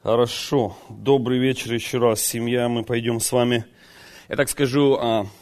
Хорошо. Добрый вечер еще раз, семья. Мы пойдем с вами. Я так скажу,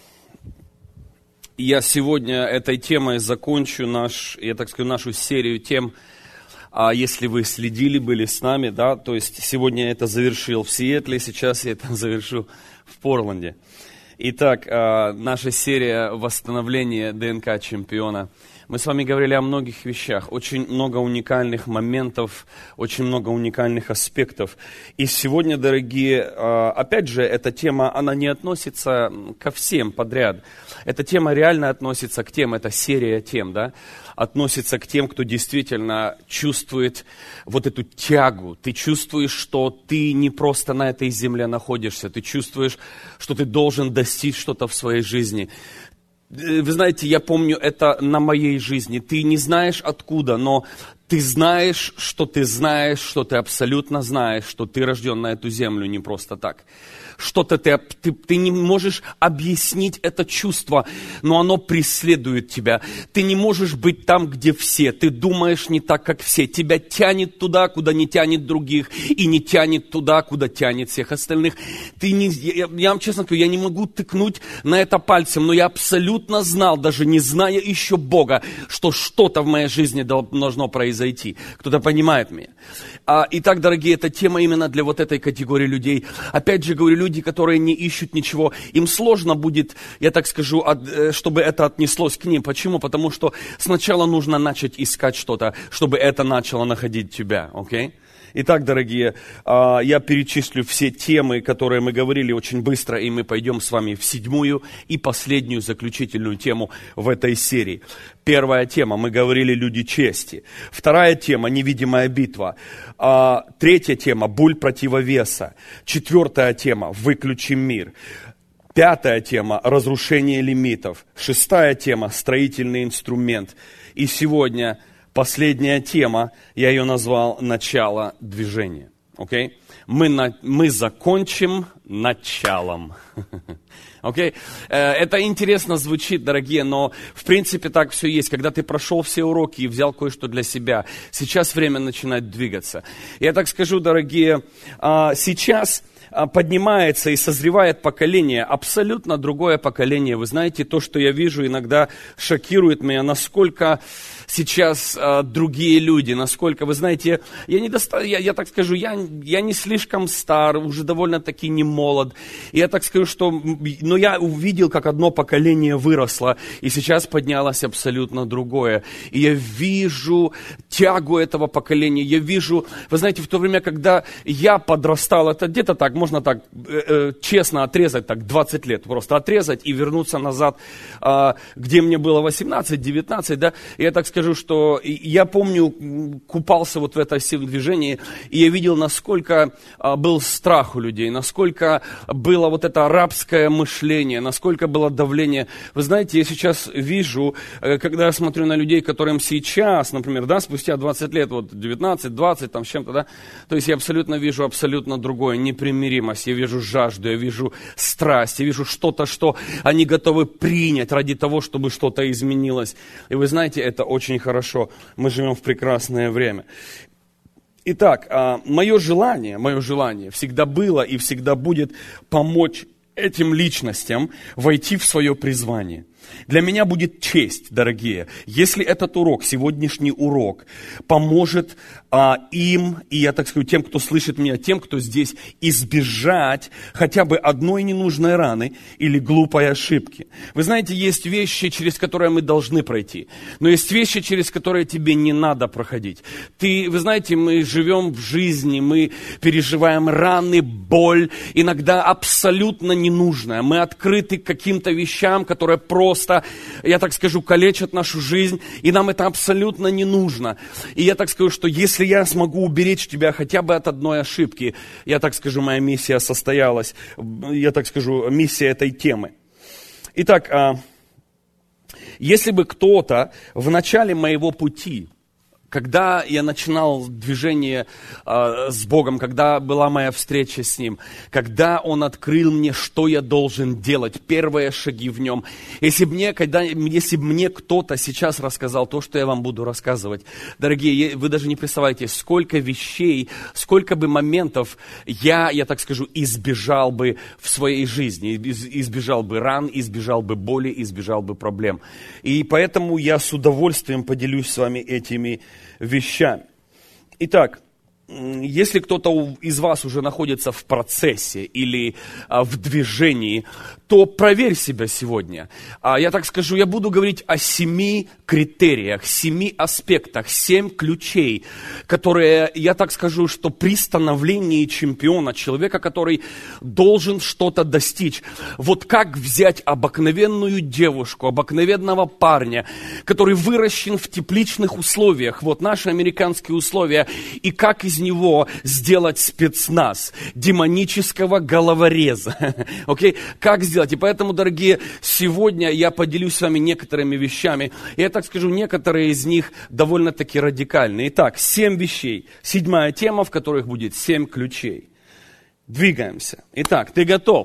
я сегодня этой темой закончу нашу серию тем, если вы следили, были с нами, да, то есть сегодня я это завершил в Сиэтле, сейчас я это завершу в Портленде. Итак, наша серия восстановления ДНК чемпиона. Мы с вами говорили о многих вещах, очень много уникальных моментов, очень много уникальных аспектов. И сегодня, дорогие, опять же, эта тема, она не относится ко всем подряд. Эта тема реально относится к тем, это серия тем, да, относится к тем, кто действительно чувствует вот эту тягу. Ты чувствуешь, что ты не просто на этой земле находишься, ты чувствуешь, что ты должен достичь что-то в своей жизни. Вы знаете, я помню это на моей жизни. Ты не знаешь откуда, но ты знаешь, что ты абсолютно знаешь, что ты рожден на эту землю не просто так. Что-то ты не можешь объяснить это чувство, но оно преследует тебя. Ты не можешь быть там, где все. Ты думаешь не так, как все. Тебя тянет туда, куда не тянет других, и не тянет туда, куда тянет всех остальных. Я вам честно говорю, я не могу тыкнуть на это пальцем, но я абсолютно знал, даже не зная еще Бога, что что-то в моей жизни должно произойти. Кто-то понимает меня. Итак, дорогие, эта тема именно для вот этой категории людей. Опять же говорю, люди, которые не ищут ничего, им сложно будет, я так скажу, чтобы это отнеслось к ним. Почему? Потому что сначала нужно начать искать что-то, чтобы это начало находить тебя, окей? Итак, дорогие, я перечислю все темы, которые мы говорили очень быстро, и мы пойдем с вами в 7-ю и последнюю заключительную тему в этой серии. Первая тема, мы говорили «Люди чести». Вторая тема – «Невидимая битва». Третья тема – «Боль противовеса». Четвертая тема – «Выключи мир». Пятая тема – «Разрушение лимитов». Шестая тема – «Строительный инструмент». И сегодня последняя тема, я ее назвал «Начало движения». Okay? Мы закончим началом. Okay? Это интересно звучит, дорогие, но в принципе так все есть. Когда ты прошел все уроки и взял кое-что для себя, сейчас время начинает двигаться. Я так скажу, дорогие, сейчас поднимается и созревает поколение, абсолютно другое поколение. Вы знаете, то, что я вижу, иногда шокирует меня, насколько сейчас другие люди, насколько, вы знаете, я так скажу, я не слишком стар, уже довольно-таки не молод. И я так скажу, но я увидел, как одно поколение выросло, и сейчас поднялось абсолютно другое. И я вижу тягу этого поколения, я вижу, вы знаете, в то время, когда я подрастал, это где-то так, можно так честно отрезать, так 20 лет просто отрезать и вернуться назад, где мне было 18-19, да, и я так скажу, что я помню, купался вот в этом всем движении, и я видел, насколько был страх у людей, насколько было вот это рабское мышление, насколько было давление. Вы знаете, я сейчас вижу, когда я смотрю на людей, которым сейчас, например, да, спустя 20 лет, вот 19, 20, там с чем-то, да, то есть я абсолютно вижу абсолютно другое, непримиримость, я вижу жажду, я вижу страсть, я вижу что-то, что они готовы принять ради того, чтобы что-то изменилось. И вы знаете, это очень хорошо, мы живем в прекрасное время. Итак, мое желание всегда было и всегда будет помочь этим личностям войти в свое призвание. Для меня будет честь, дорогие, если этот урок, сегодняшний урок, поможет им, и я так скажу, тем, кто слышит меня, тем, кто здесь, избежать хотя бы одной ненужной раны или глупой ошибки. Вы знаете, есть вещи, через которые мы должны пройти, но есть вещи, через которые тебе не надо проходить. Вы знаете, мы живем в жизни, мы переживаем раны, боль, иногда абсолютно ненужное. Мы открыты к каким-то вещам, которые просто, я так скажу, калечат нашу жизнь, и нам это абсолютно не нужно. И я так скажу, что если я смогу уберечь тебя хотя бы от одной ошибки, я так скажу, моя миссия состоялась, я так скажу, миссия этой темы. Итак, если бы кто-то в начале моего пути Когда я начинал движение с Богом, когда была моя встреча с Ним, когда Он открыл мне, что я должен делать, первые шаги в Нем. Если бы мне кто-то сейчас рассказал то, что я вам буду рассказывать, дорогие, вы даже не представляете, сколько вещей, сколько бы моментов я так скажу, избежал бы в своей жизни, избежал бы ран, избежал бы боли, избежал бы проблем. И поэтому я с удовольствием поделюсь с вами этими вещами. Итак, если кто-то из вас уже находится в процессе или в движении, то проверь себя сегодня. Я так скажу, я буду говорить о 7 критериях, 7 аспектах, 7 ключей, которые, я так скажу, что при становлении чемпиона, человека, который должен что-то достичь, вот как взять обыкновенную девушку, обыкновенного парня, который выращен в тепличных условиях, вот наши американские условия, и как из него сделать спецназ демонического головореза. Окей? Как сделать? И поэтому, дорогие, сегодня я поделюсь с вами некоторыми вещами. И я так скажу, некоторые из них довольно-таки радикальные. Итак, 7 вещей. 7-я тема, в которых будет 7 ключей. Двигаемся. Итак, ты готов?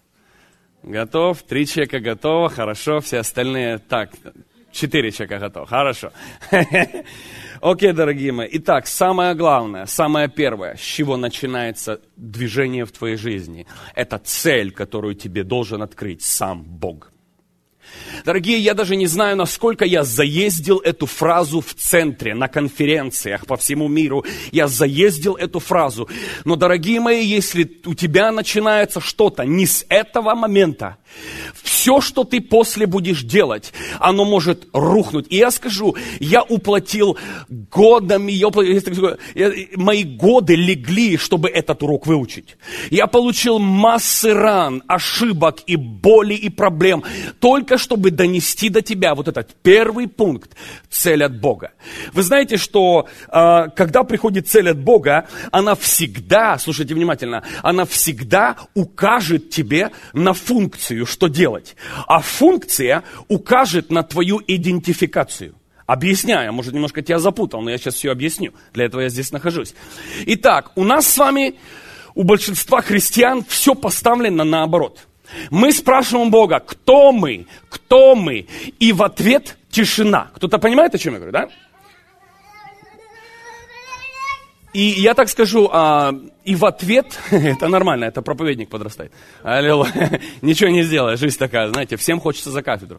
Готов? 3 человека готово. Хорошо. Все остальные так. 4 человека готовы. Хорошо. Окей, дорогие мои. Итак, самое главное, самое первое, с чего начинается движение в твоей жизни, это цель, которую тебе должен открыть сам Бог. Дорогие, я даже не знаю, насколько я заездил эту фразу в центре, на конференциях по всему миру. Я заездил эту фразу. Но, дорогие мои, если у тебя начинается что-то не с этого момента, все, что ты после будешь делать, оно может рухнуть. И я скажу, я уплатил годами, мои годы легли, чтобы этот урок выучить. Я получил массы ран, ошибок и боли и проблем, только чтобы донести до тебя вот этот первый пункт, цель от Бога. Вы знаете, что когда приходит цель от Бога, она всегда, слушайте внимательно, она всегда укажет тебе на функцию, что делать. А функция укажет на твою идентификацию. Объясняю, может, немножко тебя запутал, но я сейчас все объясню. Для этого я здесь нахожусь. Итак, у нас с вами, у большинства христиан, все поставлено наоборот. Мы спрашиваем Бога, кто мы? Кто мы? И в ответ тишина. Кто-то понимает, о чем я говорю, да? И я так скажу, и в ответ, это нормально, это проповедник подрастает. Аллилуйя. Ничего не сделаешь, жизнь такая, знаете, всем хочется за кафедру.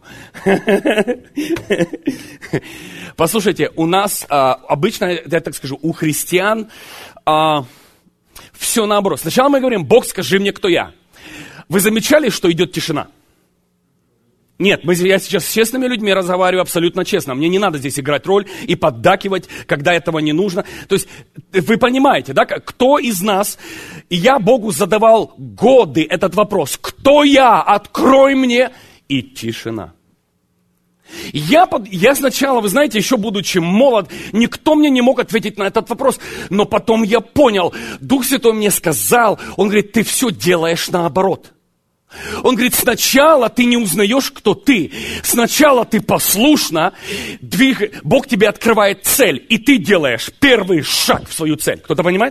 Послушайте, у нас обычно, я так скажу, у христиан все наоборот. Сначала мы говорим, Бог, скажи мне, кто я. Вы замечали, что идет тишина? Нет, я сейчас с честными людьми разговариваю абсолютно честно. Мне не надо здесь играть роль и поддакивать, когда этого не нужно. То есть, вы понимаете, да, кто из нас, и я Богу задавал годы этот вопрос, кто я, открой мне, и тишина. Я сначала, вы знаете, еще будучи молод, никто мне не мог ответить на этот вопрос, но потом я понял, Дух Святой мне сказал, Он говорит, ты все делаешь наоборот. Он говорит, сначала ты не узнаешь, кто ты. Сначала ты послушно, Бог тебе открывает цель, и ты делаешь первый шаг в свою цель. Кто-то понимает?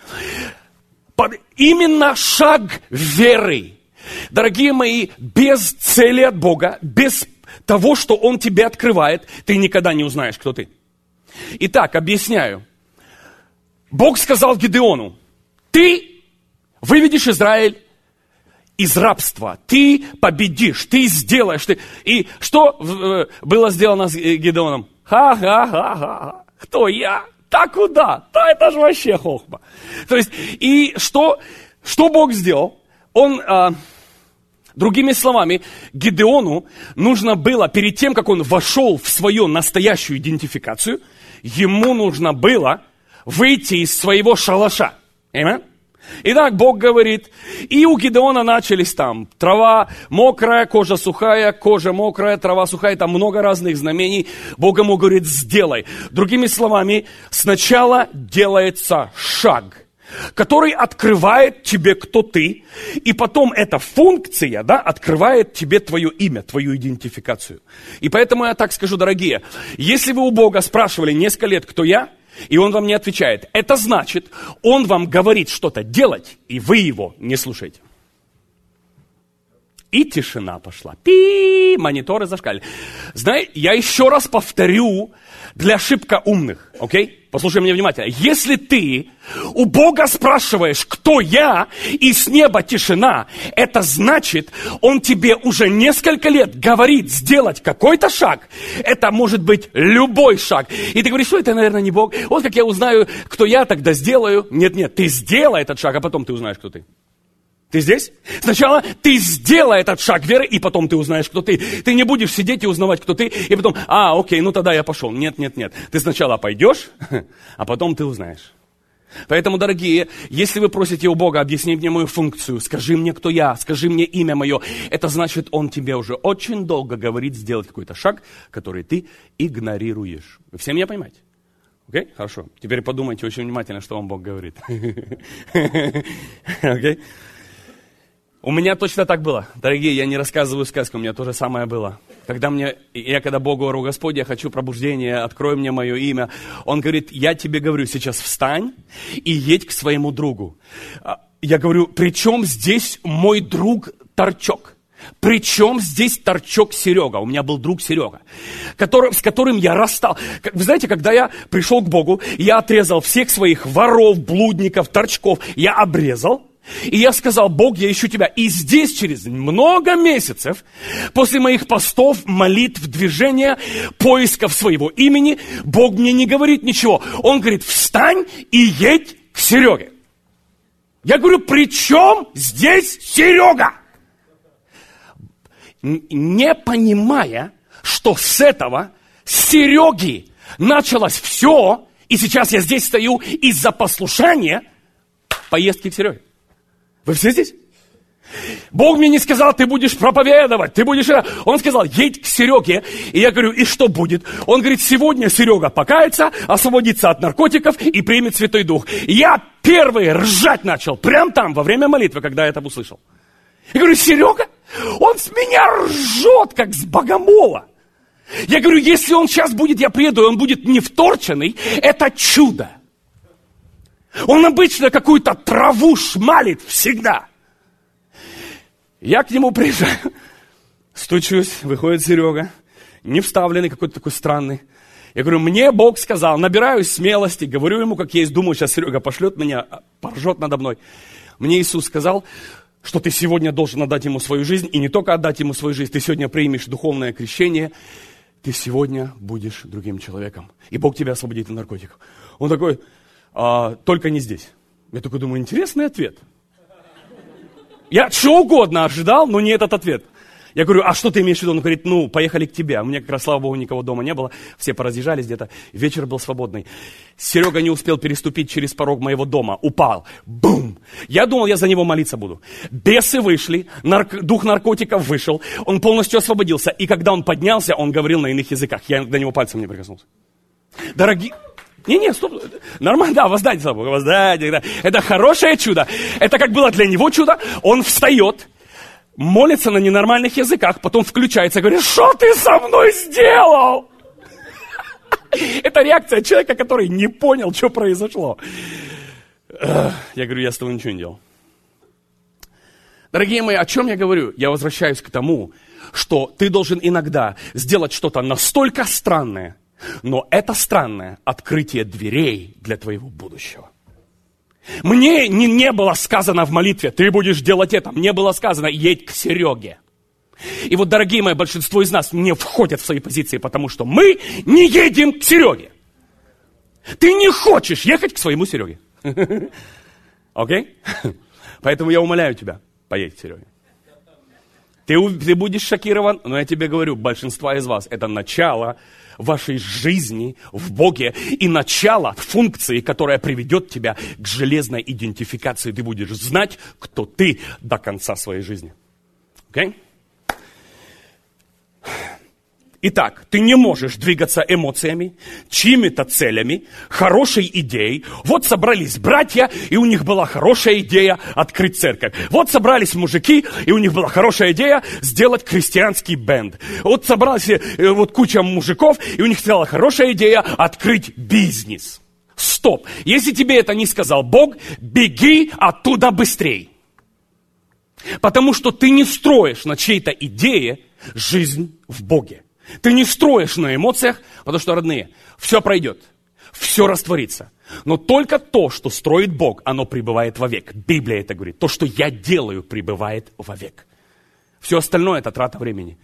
Именно шаг веры. Дорогие мои, без цели от Бога, без того, что Он тебе открывает, ты никогда не узнаешь, кто ты. Итак, объясняю. Бог сказал Гидеону, ты выведешь Израиль из рабства, ты победишь, ты сделаешь. И что было сделано с Гидеоном? Ха-ха-ха-ха. Кто я? Да куда? Да это же вообще хохма. То есть, и что Бог сделал? Он, другими словами, Гидеону нужно было, перед тем, как он вошел в свою настоящую идентификацию, ему нужно было выйти из своего шалаша. Аминь? Итак, Бог говорит, и у Гидеона начались там трава мокрая, кожа сухая, кожа мокрая, трава сухая, там много разных знамений. Бог ему говорит, сделай. Другими словами, сначала делается шаг. который открывает тебе, кто ты, и потом эта функция, да, открывает тебе твое имя, твою идентификацию. И поэтому я так скажу, дорогие, если вы у Бога спрашивали несколько лет, кто я, и Он вам не отвечает, это значит, Он вам говорит что-то делать, и вы Его не слушаете. И тишина пошла. Мониторы зашкали. Знаете, я еще раз повторю для шибко умных, окей? Послушай меня внимательно. Если ты у Бога спрашиваешь, кто я, и с неба тишина, это значит, Он тебе уже несколько лет говорит сделать какой-то шаг. Это может быть любой шаг. И ты говоришь, что это, наверное, не Бог. Вот как я узнаю, кто я, тогда сделаю. Нет, ты сделай этот шаг, а потом ты узнаешь, кто ты. Ты здесь? Сначала ты сделай этот шаг веры, и потом ты узнаешь, кто ты. Ты не будешь сидеть и узнавать, кто ты, и потом, окей, ну тогда я пошел. Нет. Ты сначала пойдешь, а потом ты узнаешь. Поэтому, дорогие, если вы просите у Бога, объясни мне мою функцию, скажи мне, кто я, скажи мне имя мое, это значит, Он тебе уже очень долго говорит сделать какой-то шаг, который ты игнорируешь. Вы все меня понимаете? Окей? Хорошо. Теперь подумайте очень внимательно, что вам Бог говорит. Окей? У меня точно так было. Дорогие, я не рассказываю сказку, у меня то же самое было. Когда Богу говорю, Господь, я хочу пробуждения, открой мне мое имя. Он говорит, я тебе говорю, сейчас встань и едь к своему другу. Я говорю, при чем здесь мой друг Торчок? При чем здесь Торчок Серега? У меня был друг Серега, с которым я расстал. Вы знаете, когда я пришел к Богу, я отрезал всех своих воров, блудников, торчков, я обрезал. И я сказал, Бог, я ищу тебя. И здесь через много месяцев, после моих постов, молитв, движения, поисков своего имени, Бог мне не говорит ничего. Он говорит, встань и едь к Сереге. Я говорю, при чем здесь Серега? Не понимая, что с этого, с Сереги, началось все, и сейчас я здесь стою из-за послушания поездки к Сереге. Вы все здесь? Бог мне не сказал, ты будешь проповедовать, ты будешь... Он сказал, едь к Сереге. И я говорю, и что будет? Он говорит, сегодня Серега покается, освободится от наркотиков и примет Святой Дух. Я первый ржать начал, прямо там, во время молитвы, когда я это услышал. Я говорю, Серега? Он с меня ржет, как с богомола. Я говорю, если он сейчас будет, я приеду, и он будет не вторченный, это чудо. Он обычно какую-то траву шмалит всегда. Я к нему приезжаю, стучусь, выходит Серега, не вставленный, какой-то такой странный. Я говорю, мне Бог сказал, набираюсь смелости, говорю ему, как есть, думаю, сейчас Серега пошлет меня, поржет надо мной. Мне Иисус сказал, что ты сегодня должен отдать ему свою жизнь, и не только отдать ему свою жизнь, ты сегодня примешь духовное крещение, ты сегодня будешь другим человеком, и Бог тебя освободит от наркотиков. Он такой... только не здесь. Я только думаю, интересный ответ. Я что угодно ожидал, но не этот ответ. Я говорю, а что ты имеешь в виду? Он говорит, поехали к тебе. У меня как раз, слава Богу, никого дома не было. Все поразъезжались где-то. Вечер был свободный. Серега не успел переступить через порог моего дома. Упал. Бум! Я думал, я за него молиться буду. Бесы вышли, дух наркотиков вышел. Он полностью освободился. И когда он поднялся, он говорил на иных языках. Я до него пальцем не прикоснулся. Дорогие... Не, стоп, нормально, да, воздайте за Бога, воздайте, да. Это хорошее чудо, это как было для него чудо, он встает, молится на ненормальных языках, потом включается и говорит, что ты со мной сделал? Это реакция человека, который не понял, что произошло. Я говорю, я с тобой ничего не делал. Дорогие мои, о чем я говорю? Я возвращаюсь к тому, что ты должен иногда сделать что-то настолько странное, но это странное открытие дверей для твоего будущего. Мне не было сказано в молитве, ты будешь делать это. Мне было сказано, едь к Сереге. И вот, дорогие мои, большинство из нас не входят в свои позиции, потому что мы не едем к Сереге. Ты не хочешь ехать к своему Сереге. Окей? Поэтому я умоляю тебя, поедь к Сереге. Ты будешь шокирован, но я тебе говорю, большинство из вас это начало вашей жизни в Боге и начало функции, которая приведет тебя к железной идентификации. Ты будешь знать, кто ты до конца своей жизни. Окей? Итак, ты не можешь двигаться эмоциями, чьими-то целями, хорошей идеей. Вот собрались братья, и у них была хорошая идея открыть церковь. Вот собрались мужики, и у них была хорошая идея сделать крестьянский бенд. Вот собралась вот куча мужиков, и у них была хорошая идея открыть бизнес. Стоп! Если тебе это не сказал Бог, беги оттуда быстрей. Потому что ты не строишь на чьей-то идее жизнь в Боге. Ты не строишь на эмоциях, потому что, родные, все пройдет, все растворится. Но только то, что строит Бог, оно пребывает вовек. Библия это говорит. То, что я делаю, пребывает вовек. Все остальное – это трата времени.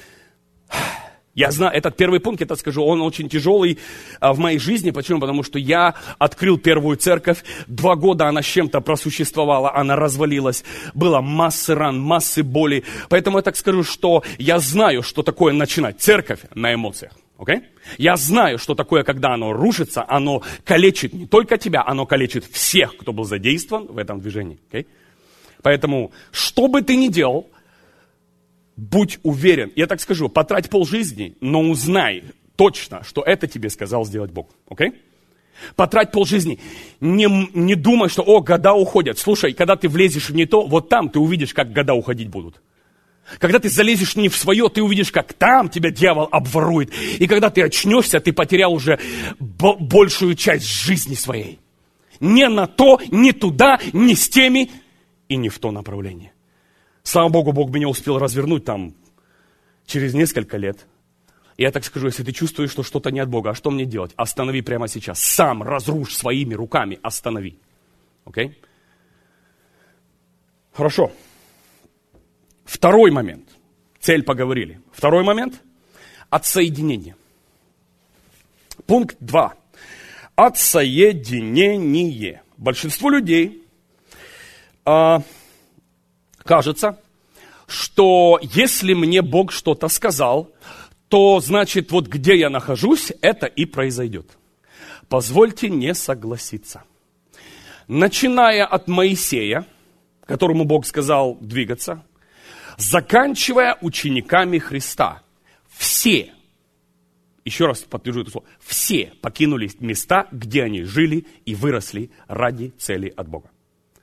Я знаю, этот первый пункт, я скажу, он очень тяжелый в моей жизни. Почему? Потому что я открыл первую церковь. 2 года она с чем-то просуществовала, она развалилась. Было массы ран, массы боли. Поэтому я так скажу, что я знаю, что такое начинать церковь на эмоциях. Okay? Я знаю, что такое, когда оно рушится, оно калечит не только тебя, оно калечит всех, кто был задействован в этом движении. Okay? Поэтому, что бы ты ни делал, будь уверен, я так скажу, потрать полжизни, но узнай точно, что это тебе сказал сделать Бог. Окей? Потрать полжизни. Не думай, что, года уходят. Слушай, когда ты влезешь в не то, вот там ты увидишь, как года уходить будут. Когда ты залезешь не в свое, ты увидишь, как там тебя дьявол обворует. И когда ты очнешься, ты потерял уже большую часть жизни своей. Не на то, не туда, не с теми и не в то направление. Слава Богу, Бог меня успел развернуть там через несколько лет. Я так скажу, если ты чувствуешь, что что-то не от Бога, а что мне делать? Останови прямо сейчас. Сам разрушь своими руками, останови. Окей? Хорошо. Второй момент. Цель поговорили. Второй момент. Отсоединение. Пункт 2. Отсоединение. Большинству людей кажется, что если мне Бог что-то сказал, то значит, вот где я нахожусь, это и произойдет. Позвольте не согласиться. Начиная от Моисея, которому Бог сказал двигаться, заканчивая учениками Христа, все, еще раз подтвержу это слово, все покинули места, где они жили и выросли ради цели от Бога.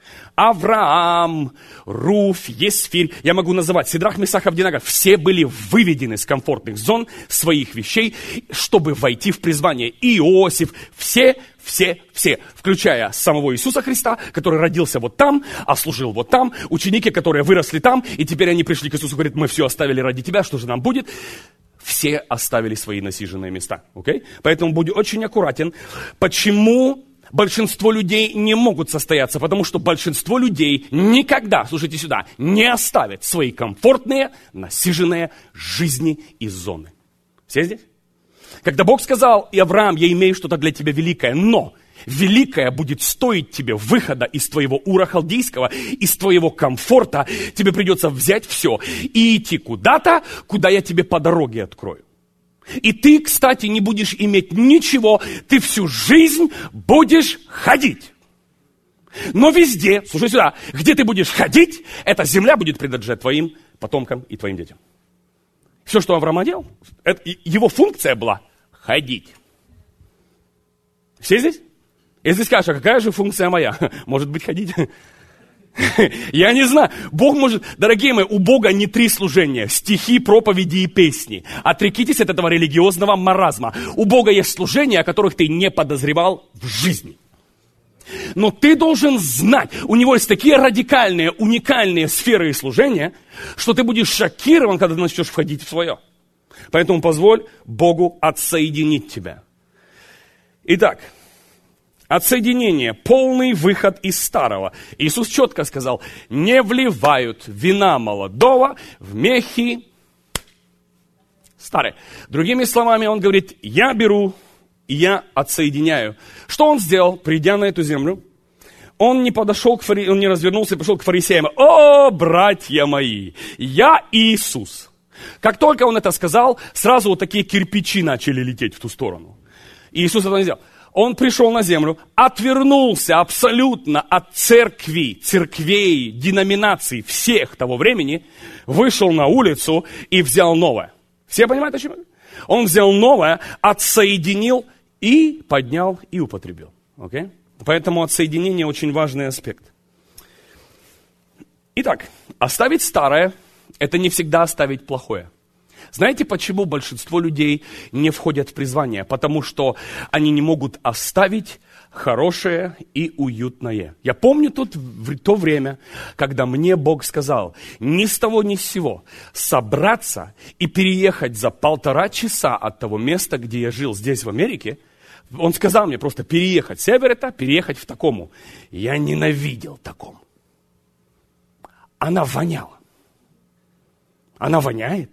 Авраам, Руфь, Есфирь, я могу называть, Сидрах, Месах, Авдинага, все были выведены с комфортных зон своих вещей, чтобы войти в призвание. Иосиф, все, включая самого Иисуса Христа, который родился вот там, а служил вот там, ученики, которые выросли там, и теперь они пришли к Иисусу и говорят, мы все оставили ради тебя, что же нам будет? Все оставили свои насиженные места. Okay? Поэтому будь очень аккуратен. Почему большинство людей не могут состояться? Потому что большинство людей никогда, слушайте сюда, не оставят свои комфортные, насиженные жизни и зоны. Все здесь? Когда Бог сказал, и Авраам, я имею что-то для тебя великое, но великое будет стоить тебе выхода из твоего Ура халдейского, из твоего комфорта, тебе придется взять все и идти куда-то, куда я тебе по дороге открою. И ты, кстати, не будешь иметь ничего, ты всю жизнь будешь ходить. Но везде, слушай сюда, где ты будешь ходить, эта земля будет принадлежать твоим потомкам и твоим детям. Все, что Авраам делал, его функция была ходить. Все здесь? Если скажешь, а какая же функция моя? Может быть, ходить? Я не знаю. Бог может... Дорогие мои, у Бога не 3 служения. Стихи, проповеди и песни. Отрекитесь от этого религиозного маразма. У Бога есть служения, о которых ты не подозревал в жизни. Но ты должен знать, у него есть такие радикальные, уникальные сферы и служения, что ты будешь шокирован, когда ты начнешь входить в свое. Поэтому позволь Богу отсоединить тебя. Итак, отсоединение, полный выход из старого. Иисус четко сказал, не вливают вина молодого в мехи старые. Другими словами, он говорит, я беру и я отсоединяю. Что он сделал, придя на эту землю? Он не подошел он не развернулся и пошел к фарисеям. О, братья мои, я Иисус. Как только он это сказал, сразу вот такие кирпичи начали лететь в ту сторону. И Иисус это не сделал. Он пришел на землю, отвернулся абсолютно от церквей, деноминаций всех того времени, вышел на улицу и взял новое. Все понимают, о чем? Он взял новое, отсоединил и поднял и употребил. Okay? Поэтому отсоединение очень важный аспект. Итак, оставить старое – это не всегда оставить плохое. Знаете, почему большинство людей не входят в призвание? Потому что они не могут оставить хорошее и уютное. Я помню то время, когда мне Бог сказал ни с того ни с сего собраться и переехать за 1,5 часа от того места, где я жил здесь в Америке. Он сказал мне просто переехать с Эверетта, переехать в Такому. Я ненавидел Такому. Она воняла. Она воняет.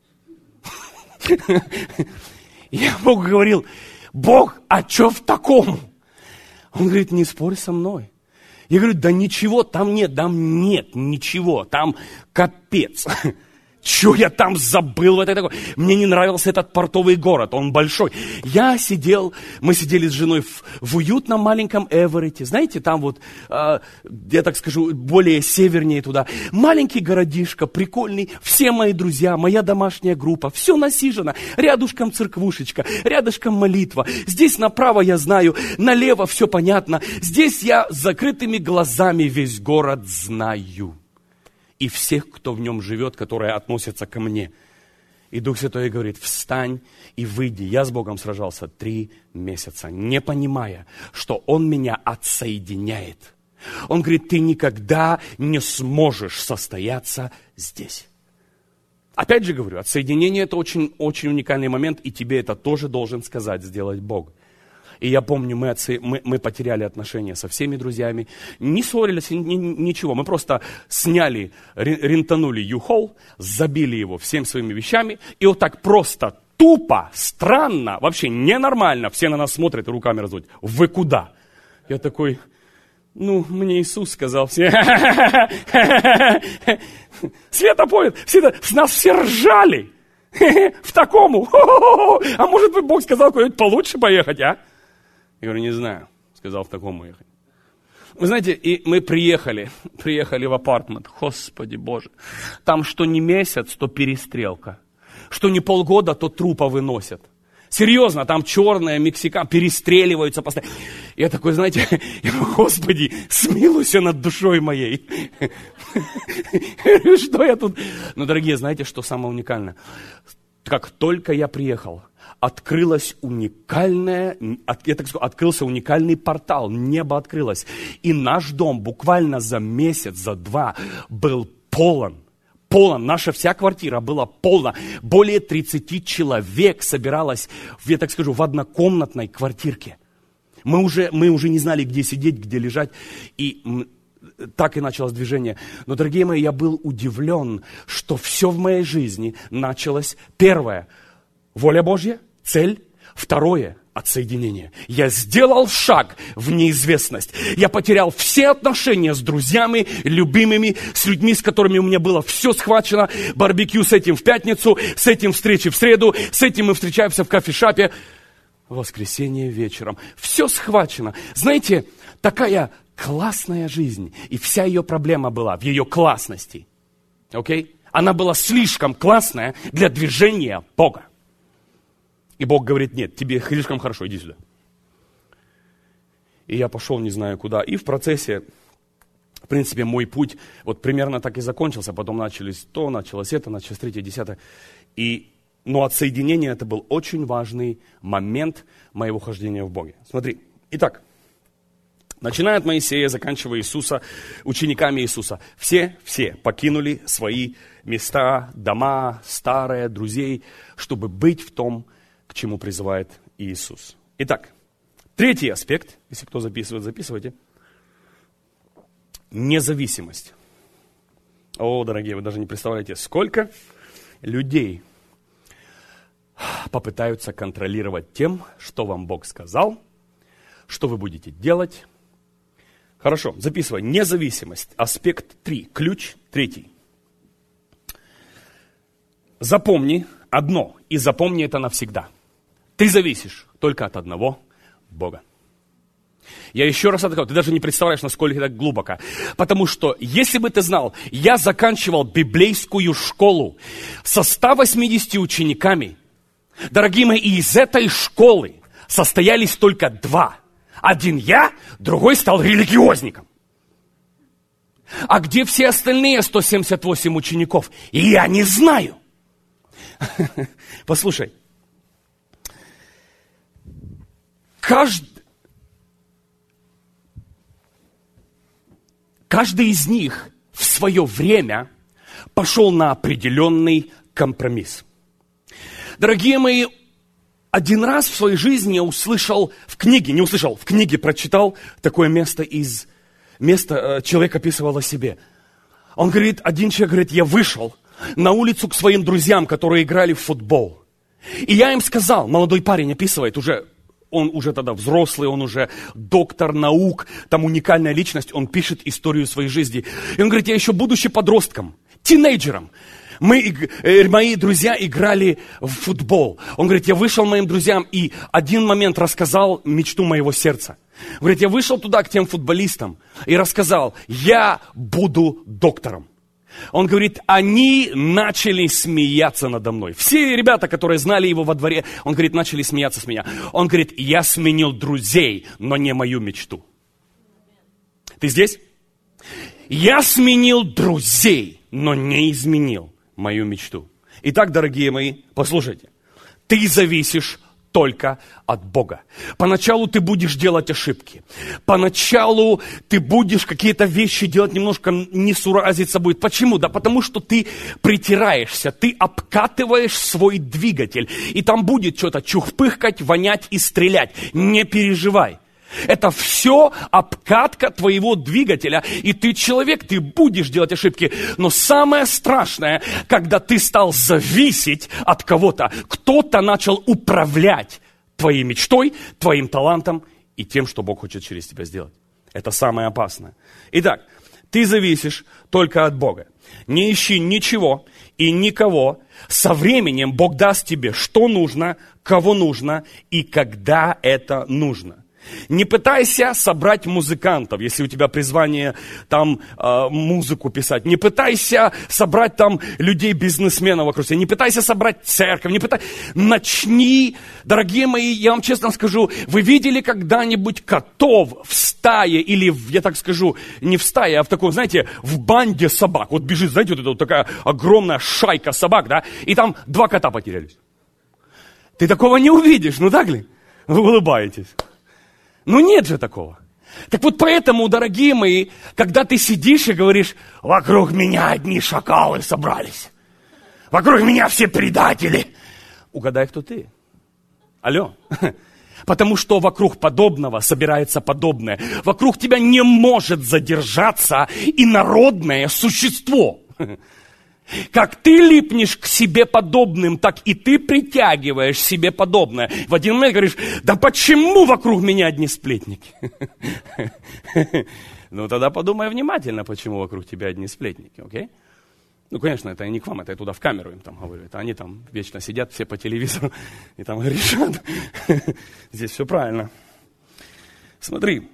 Я Богу говорил: Бог, а что в Такому? Он говорит: не спорь со мной. Я говорю: да ничего там нет ничего, там капец. Что я там забыл? Мне не нравился этот портовый город, он большой. Мы сидели с женой в уютном маленьком Эверетте. Знаете, там вот, я так скажу, более севернее туда. Маленький городишко, прикольный. Все мои друзья, моя домашняя группа. Все насижено. Рядышком церквушечка, рядышком молитва. Здесь направо я знаю, налево все понятно. Здесь я с закрытыми глазами весь город знаю. И всех, кто в нем живет, которые относятся ко мне. И Дух Святой говорит: встань и выйди. Я с Богом сражался 3 месяца, не понимая, что Он меня отсоединяет. Он говорит: ты никогда не сможешь состояться здесь. Опять же говорю, отсоединение – это очень, очень уникальный момент, и тебе это тоже должен сделать Бог. И я помню, мы потеряли отношения со всеми друзьями, не ссорились, ничего. Мы просто сняли, рентанули U-Haul, забили его всеми своими вещами, и вот так просто, тупо, странно, вообще ненормально, все на нас смотрят и руками разводят. Вы куда? Я такой: мне Иисус сказал. Все, Света поет, нас все ржали. В Такому. А может быть, Бог сказал куда-нибудь получше поехать, а? Я говорю: не знаю. Сказал в Такому ехать. Вы знаете, и мы приехали в апартмент. Господи Боже. Там что не месяц, то перестрелка. Что не полгода, то трупа выносят. Серьезно, там черные мексиканцы перестреливаются постоянно. Я такой, знаете, Господи, смилуйся над душой моей. Что я тут? Но, дорогие, знаете, что самое уникальное? Как только я приехал, открылся уникальный портал, небо открылось. И наш дом буквально за месяц, за 2 был полон. Наша вся квартира была полна. Более 30 человек собиралось, я так скажу, в однокомнатной квартирке. Мы уже не знали, где сидеть, где лежать. И так и началось движение. Но, дорогие мои, я был удивлен, что все в моей жизни началось. Первое – воля Божья, цель. Второе – отсоединение. Я сделал шаг в неизвестность. Я потерял все отношения с друзьями, любимыми, с людьми, с которыми у меня было все схвачено. Барбекю с этим в пятницу, с этим встречи в среду, с этим мы встречаемся в кофешапе. Воскресенье вечером. Все схвачено. Знаете, такая классная жизнь. И вся ее проблема была в ее классности. Окей? Она была слишком классная для движения Бога. И Бог говорит: нет, тебе слишком хорошо, иди сюда. И я пошел не знаю куда. И в процессе, в принципе, мой путь вот примерно так и закончился. Потом началось это, началось 3, 10. Но отсоединение это был очень важный момент моего хождения в Боге. Смотри, итак, начиная от Моисея, заканчивая Иисуса, учениками Иисуса, все покинули свои места, дома, старые, друзей, чтобы быть в том, к чему призывает Иисус. Итак, 3 аспект, если кто записывает, записывайте. Независимость. О, дорогие, вы даже не представляете, сколько людей попытаются контролировать тем, что вам Бог сказал, что вы будете делать. Хорошо, записывай. Независимость. Аспект 3. Ключ 3. Запомни одно, и запомни это навсегда. Ты зависишь только от одного Бога. Я еще раз открою, ты даже не представляешь, насколько это глубоко. Потому что, если бы ты знал, я заканчивал библейскую школу со 180 учениками, Дорогие мои, и из этой школы состоялись только 2. Один я, другой стал религиозником. А где все остальные 178 учеников? Я не знаю. Послушай. Каждый из них в свое время пошел на определенный компромисс. Дорогие мои, один раз в своей жизни я услышал в книге прочитал такое место человек описывал о себе. Один человек говорит, я вышел на улицу к своим друзьям, которые играли в футбол. И я им сказал, молодой парень описывает, он уже тогда взрослый, он уже доктор наук, там уникальная личность, он пишет историю своей жизни. И он говорит, я еще будучи подростком, тинейджером, мои друзья играли в футбол. Он говорит, я вышел моим друзьям и один момент рассказал мечту моего сердца. Он говорит, я вышел туда к тем футболистам и рассказал, я буду доктором. Он говорит, они начали смеяться надо мной. Все ребята, которые знали его во дворе, он говорит, начали смеяться с меня. Он говорит, я сменил друзей, но не мою мечту. Ты здесь? Я сменил друзей, но не изменил мою мечту. Итак, дорогие мои, послушайте. Ты зависишь только от Бога. Поначалу ты будешь делать ошибки. Поначалу ты будешь какие-то вещи делать немножко несуразиться будет. Почему? Да потому что ты притираешься, ты обкатываешь свой двигатель. И там будет что-то чухпыхкать, вонять и стрелять. Не переживай. Это все обкатка твоего двигателя. И ты человек, ты будешь делать ошибки. Но самое страшное, когда ты стал зависеть от кого-то. Кто-то начал управлять твоей мечтой, твоим талантом и тем, что Бог хочет через тебя сделать. Это самое опасное. Итак, ты зависишь только от Бога. Не ищи ничего и никого. Со временем Бог даст тебе, что нужно, кого нужно и когда это нужно. Не пытайся собрать музыкантов, если у тебя призвание там музыку писать. Не пытайся собрать там людей-бизнесменов вокруг себя. Не пытайся собрать церковь. Начни, дорогие мои, я вам честно скажу, вы видели когда-нибудь котов в стае или, я так скажу, не в стае, а в таком, знаете, в банде собак. Вот бежит, знаете, вот эта вот такая огромная шайка собак, да, и там 2 кота потерялись. Ты такого не увидишь, ну так ли? Вы улыбаетесь. Ну нет же такого. Так вот поэтому, дорогие мои, когда ты сидишь и говоришь, вокруг меня одни шакалы собрались, вокруг меня все предатели. Угадай, кто ты. Алло. Потому что вокруг подобного собирается подобное. Вокруг тебя не может задержаться инородное существо. Как ты липнешь к себе подобным, так и ты притягиваешь себе подобное. В один момент говоришь, да почему вокруг меня одни сплетники? Ну тогда подумай внимательно, почему вокруг тебя одни сплетники, окей? Ну, конечно, это не к вам, это я туда в камеру им там говорю. Это они там вечно сидят все по телевизору и там решат. Здесь все правильно. Смотри.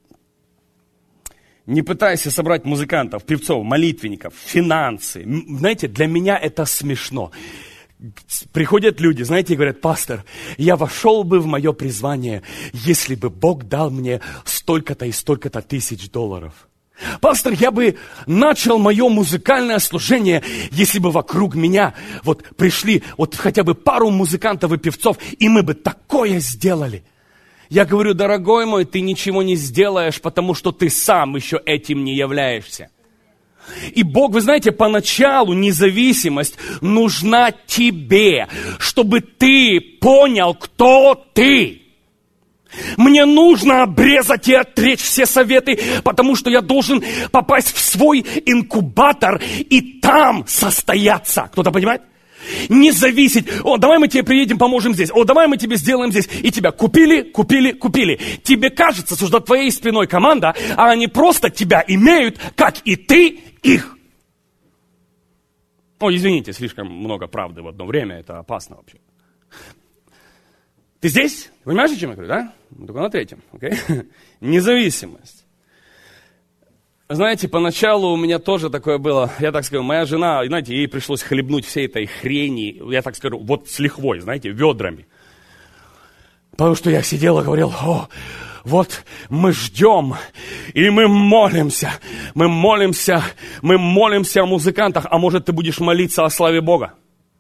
Не пытайся собрать музыкантов, певцов, молитвенников, финансы. Знаете, для меня это смешно. Приходят люди, знаете, и говорят, пастор, я вошел бы в мое призвание, если бы Бог дал мне столько-то и столько-то тысяч $. Пастор, я бы начал мое музыкальное служение, если бы вокруг меня вот пришли вот хотя бы пару музыкантов и певцов, и мы бы такое сделали. Я говорю, дорогой мой, ты ничего не сделаешь, потому что ты сам еще этим не являешься. И Бог, вы знаете, поначалу независимость нужна тебе, чтобы ты понял, кто ты. Мне нужно обрезать и отречь все советы, потому что я должен попасть в свой инкубатор и там состояться. Кто-то понимает? Не зависеть. О, давай мы тебе приедем, поможем здесь. О, давай мы тебе сделаем здесь. И тебя купили. Тебе кажется, что за твоей спиной команда, а они просто тебя имеют, как и ты их. О, извините, слишком много правды в одно время. Это опасно вообще. Ты здесь? Понимаешь, о чем я говорю, да? Только на 3-м. Okay? Независимость. Знаете, поначалу у меня тоже такое было, я так скажу, моя жена, знаете, ей пришлось хлебнуть всей этой хрени, я так скажу, вот с лихвой, знаете, ведрами. Потому что я сидел и говорил, вот мы ждем, и мы молимся о музыкантах, а может ты будешь молиться о славе Бога?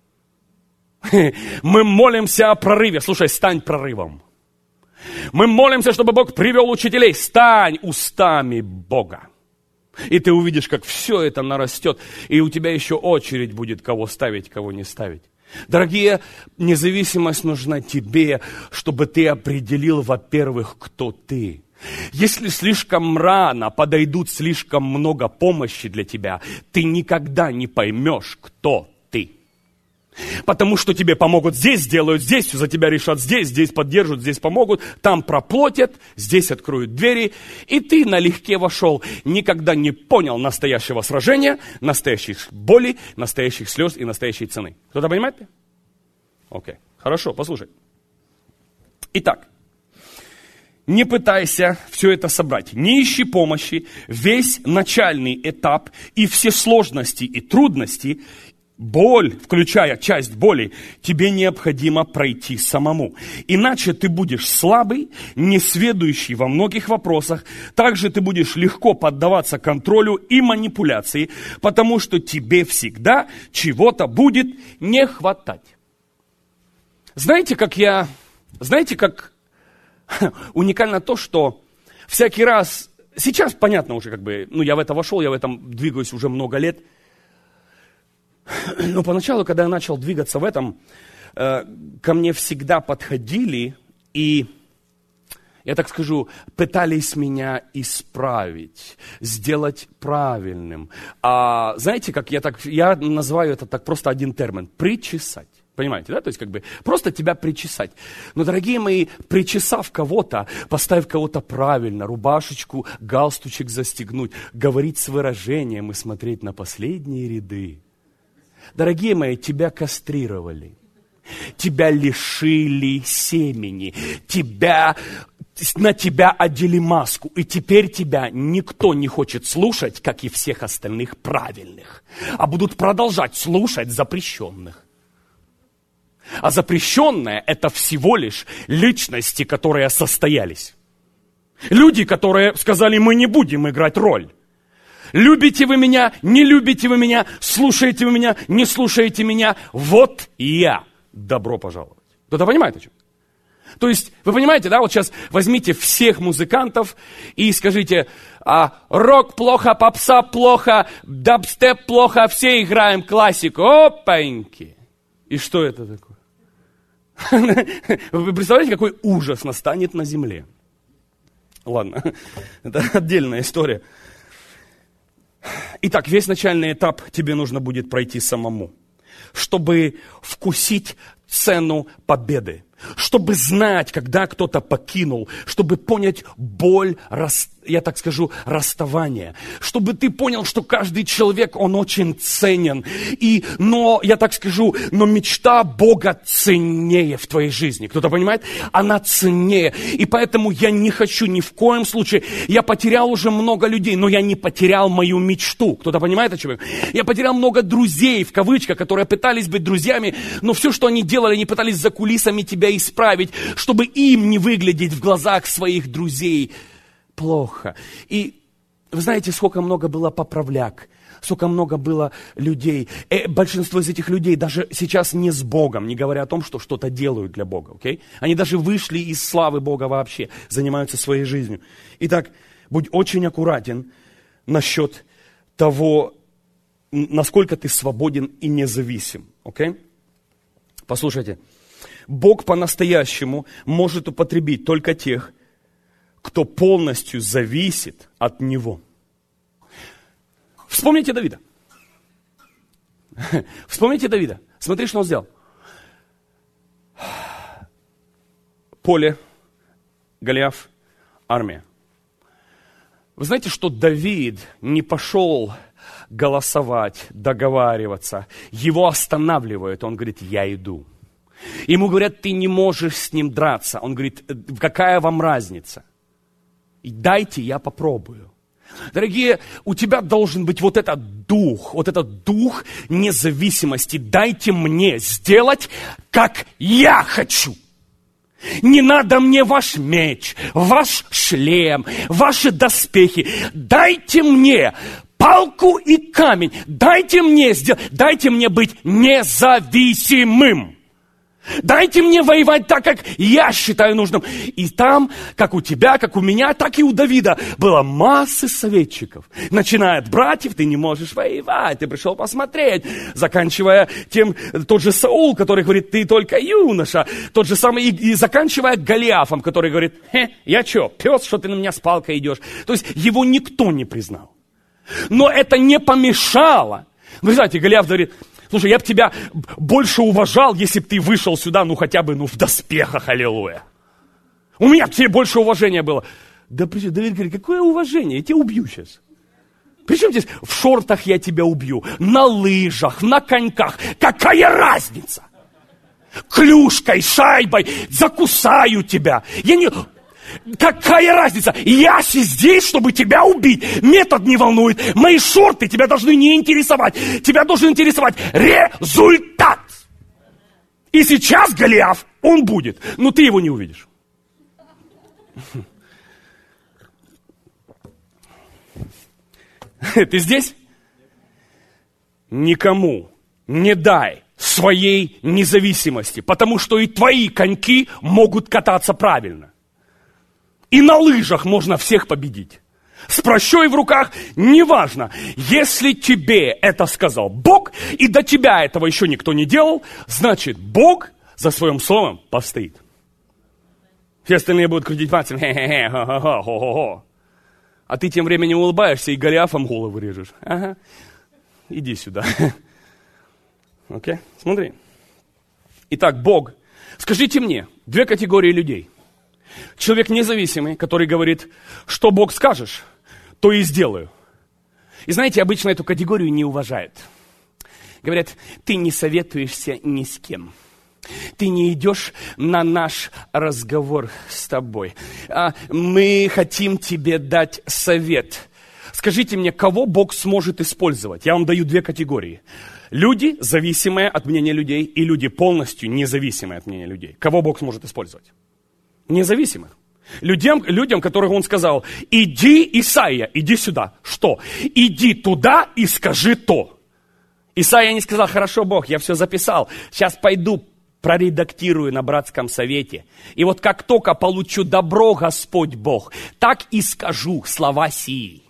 Мы молимся о прорыве, слушай, стань прорывом. Мы молимся, чтобы Бог привел учителей, стань устами Бога. И ты увидишь, как все это нарастет, и у тебя еще очередь будет, кого ставить, кого не ставить. Дорогие, независимость нужна тебе, чтобы ты определил, во-первых, кто ты. Если слишком рано подойдут слишком много помощи для тебя, ты никогда не поймешь, кто ты. Потому что тебе помогут здесь, сделают здесь, за тебя решат здесь поддержат, здесь помогут, там проплатят, здесь откроют двери. И ты налегке вошел, никогда не понял настоящего сражения, настоящих боли, настоящих слез и настоящей цены. Кто-то понимает? Окей, хорошо, послушай. Итак, не пытайся все это собрать, не ищи помощи, весь начальный этап и все сложности и трудности, боль, включая часть боли, тебе необходимо пройти самому. Иначе ты будешь слабый, несведущий во многих вопросах. Также ты будешь легко поддаваться контролю и манипуляции, потому что тебе всегда чего-то будет не хватать. Знаете, как уникально то, что всякий раз, сейчас понятно уже, я в это вошел, я в этом двигаюсь уже много лет. Но поначалу, когда я начал двигаться в этом, ко мне всегда подходили и, я так скажу, пытались меня исправить, сделать правильным. Знаете, как я называю это так просто один термин – причесать. Понимаете, да? То есть просто тебя причесать. Но, дорогие мои, причесав кого-то, поставив кого-то правильно, рубашечку, галстучек застегнуть, говорить с выражением и смотреть на последние ряды. Дорогие мои, тебя кастрировали, тебя лишили семени, на тебя одели маску, и теперь тебя никто не хочет слушать, как и всех остальных правильных, а будут продолжать слушать запрещенных. А запрещенное – это всего лишь личности, которые состоялись. Люди, которые сказали, мы не будем играть роль. Любите вы меня, не любите вы меня, слушаете вы меня, не слушаете меня. Вот я. Добро пожаловать. Кто-то понимает о чем? То есть, вы понимаете, да, вот сейчас возьмите всех музыкантов и скажите, рок плохо, попса плохо, дабстеп плохо, все играем классику. Опаньки. И что это такое? Вы представляете, какой ужас настанет на земле? Ладно, это отдельная история. Итак, весь начальный этап тебе нужно будет пройти самому, чтобы вкусить цену победы, чтобы знать, когда кто-то покинул, чтобы понять боль, я так скажу, расставания, чтобы ты понял, что каждый человек, он очень ценен, но мечта Бога ценнее в твоей жизни. Кто-то понимает? Она ценнее. И поэтому я не хочу ни в коем случае, я потерял уже много людей, но я не потерял мою мечту. Кто-то понимает, о чем я? Я потерял много друзей, в кавычках, которые пытались быть друзьями, но все, что они делали, они пытались за кулисами тебя исправить, чтобы им не выглядеть в глазах своих друзей плохо. И вы знаете, сколько много было поправляк, сколько много было людей. Большинство из этих людей даже сейчас не с Богом, не говоря о том, что что-то делают для Бога. Okay? Они даже вышли из славы Бога вообще, занимаются своей жизнью. Итак, будь очень аккуратен насчет того, насколько ты свободен и независим. Okay? Послушайте. Бог по-настоящему может употребить только тех, кто полностью зависит от Него. Вспомните Давида. Вспомните Давида. Смотри, что он сделал. Поле, Голиаф, армия. Вы знаете, что Давид не пошел голосовать, договариваться. Его останавливают. Он говорит, я иду. Ему говорят, ты не можешь с ним драться. Он говорит, какая вам разница? Дайте, я попробую. Дорогие, у тебя должен быть вот этот дух независимости. Дайте мне сделать, как я хочу. Не надо мне ваш меч, ваш шлем, ваши доспехи. Дайте мне палку и камень. Дайте мне быть независимым. Дайте мне воевать так, как я считаю нужным. И там, как у тебя, как у меня, так и у Давида было массы советчиков. Начиная от братьев, ты не можешь воевать, ты пришел посмотреть. Заканчивая тем, тот же Саул, который говорит, ты только юноша. Тот же самый, и заканчивая Голиафом, который говорит, я что, пес, что ты на меня с палкой идешь? То есть его никто не признал. Но это не помешало. Вы знаете, Голиаф говорит, слушай, я бы тебя больше уважал, если бы ты вышел сюда, хотя бы, в доспехах, аллилуйя. У меня к тебе больше уважения было. Давид говорит, какое уважение? Я тебя убью сейчас. Причем здесь в шортах я тебя убью, на лыжах, на коньках. Какая разница? Клюшкой, шайбой закусаю тебя. Какая разница? Я здесь, чтобы тебя убить. Метод не волнует. Мои шорты тебя должны не интересовать. Тебя должен интересовать результат. И сейчас Голиаф, он будет. Но ты его не увидишь. Ты здесь? Никому не дай своей независимости, потому что и твои коньки могут кататься правильно. И на лыжах можно всех победить. С прощой в руках, неважно. Если тебе это сказал Бог, и до тебя этого еще никто не делал, значит, Бог за своим словом постоит. Все остальные будут крутить пальцем. Хе-хе-хе, ха-ха-ха, хо-хо-хо. А ты тем временем улыбаешься и Голиафом голову режешь. Ага. Иди сюда. Окей? Смотри. Итак, Бог. Скажите мне, 2 категории людей. Человек независимый, который говорит, что Бог скажешь, то и сделаю. И знаете, обычно эту категорию не уважают. Говорят, ты не советуешься ни с кем. Ты не идешь на наш разговор с тобой. Мы хотим тебе дать совет. Скажите мне, кого Бог сможет использовать? Я вам даю 2 категории. Люди, зависимые от мнения людей, и люди, полностью независимые от мнения людей. Кого Бог сможет использовать? Независимых. Людям, которых он сказал, иди, Исаия, иди сюда. Что? Иди туда и скажи то. Исаия не сказал, хорошо, Бог, я все записал. Сейчас пойду, проредактирую на братском совете. И вот как только получу добро, Господь Бог, так и скажу слова сии.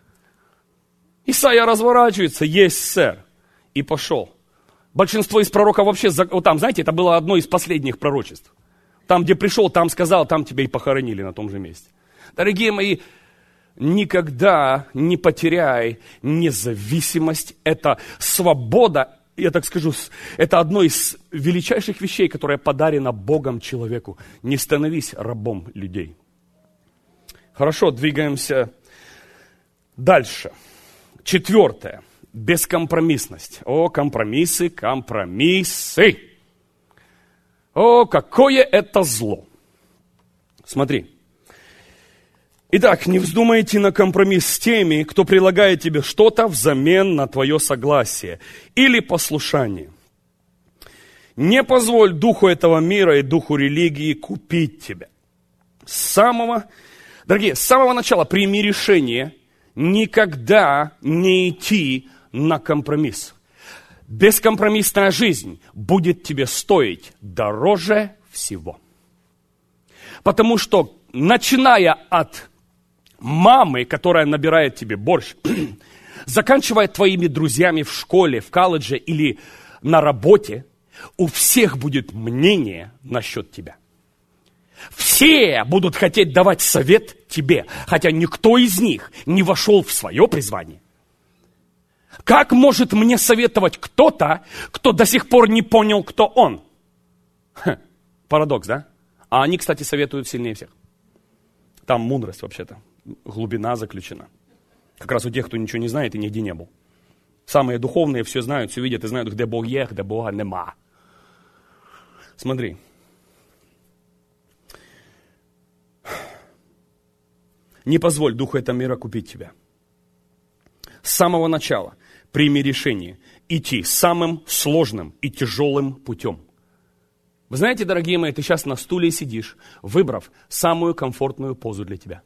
Исаия разворачивается, есть, сэр. И пошел. Большинство из пророков вообще, там, знаете, это было одно из последних пророчеств. Там, где пришел, там сказал, там тебя и похоронили на том же месте. Дорогие мои, никогда не потеряй независимость. Это свобода, я так скажу, это одно из величайших вещей, которое подарено Богом человеку. Не становись рабом людей. Хорошо, двигаемся дальше. 4. Бескомпромиссность. О, компромиссы, компромиссы. О, какое это зло. Смотри. Итак, не вздумайте на компромисс с теми, кто предлагает тебе что-то взамен на твое согласие или послушание. Не позволь духу этого мира и духу религии купить тебя. Дорогие, с самого начала прими решение никогда не идти на компромисс. Бескомпромиссная жизнь будет тебе стоить дороже всего. Потому что, начиная от мамы, которая набирает тебе борщ, заканчивая твоими друзьями в школе, в колледже или на работе, у всех будет мнение насчет тебя. Все будут хотеть давать совет тебе, хотя никто из них не вошел в свое призвание. Как может мне советовать кто-то, кто до сих пор не понял, кто он? Парадокс, да? А они, кстати, советуют сильнее всех. Там мудрость вообще-то, глубина заключена. Как раз у тех, кто ничего не знает и нигде не был. Самые духовные все знают, все видят и знают, где Бог есть, где Бога нема. Смотри. Не позволь духу этого мира купить тебя. с самого начала прими решение идти самым сложным и тяжелым путем. Вы знаете, дорогие мои, ты сейчас на стуле сидишь, выбрав самую комфортную позу для тебя.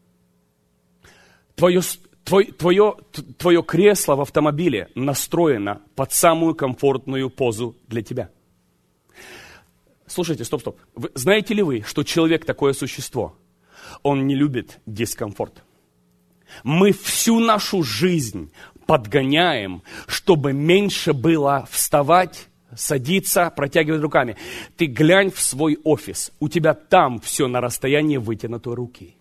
Твое кресло в автомобиле настроено под самую комфортную позу для тебя. Слушайте, стоп. Знаете ли вы, что человек такое существо? Он не любит дискомфорт. Мы всю нашу жизнь подгоняем, чтобы меньше было вставать, садиться, протягивать руками. Ты глянь в свой офис, у тебя там все на расстоянии вытянутой руки.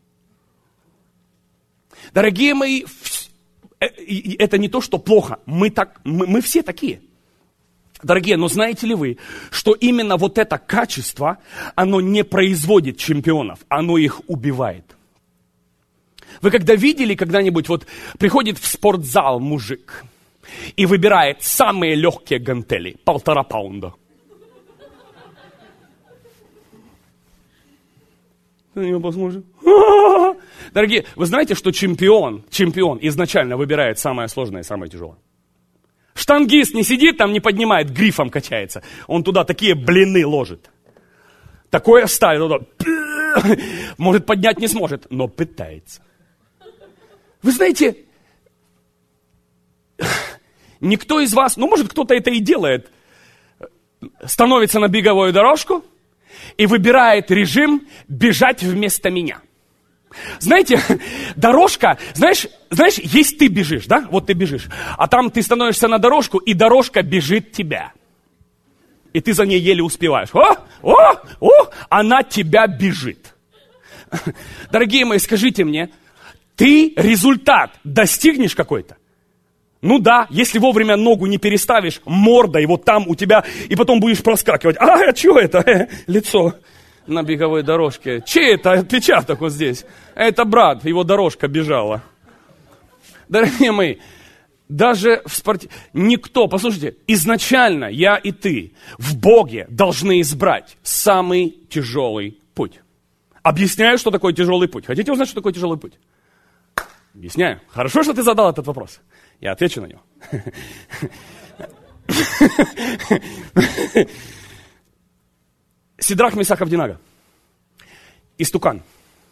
Дорогие мои, это не то, что плохо, мы все такие. Дорогие, но знаете ли вы, что именно вот это качество, оно не производит чемпионов, оно их убивает. Вы когда видели когда-нибудь, вот приходит в спортзал мужик и выбирает самые легкие гантели, 1,5 паунда. На него посмотрим. Дорогие, вы знаете, что чемпион изначально выбирает самое сложное и самое тяжелое? Штангист не сидит там, не поднимает, грифом качается. Он туда такие блины ложит. Такое ставит. Может, поднять не сможет, но пытается. Вы знаете, никто из вас, может, кто-то это и делает, становится на беговую дорожку и выбирает режим бежать вместо меня. Знаете, дорожка, знаешь, есть ты бежишь, да? Вот ты бежишь, а там ты становишься на дорожку, и дорожка бежит тебя. И ты за ней еле успеваешь. Она тебя бежит. Дорогие мои, скажите мне, ты результат достигнешь какой-то? Ну да, если вовремя ногу не переставишь, мордой вот там у тебя, и потом будешь проскакивать. Что это? Лицо на беговой дорожке. Чей это отпечаток вот здесь? Это брат, его дорожка бежала. Дорогие мои, даже в спорте... Никто, послушайте, изначально я и ты в Боге должны избрать самый тяжелый путь. Объясняю, что такое тяжелый путь. Хотите узнать, что такое тяжелый путь? Объясняю. Хорошо, что ты задал этот вопрос. Я отвечу на него. Сидрах, Месах, Авдинага. Истукан.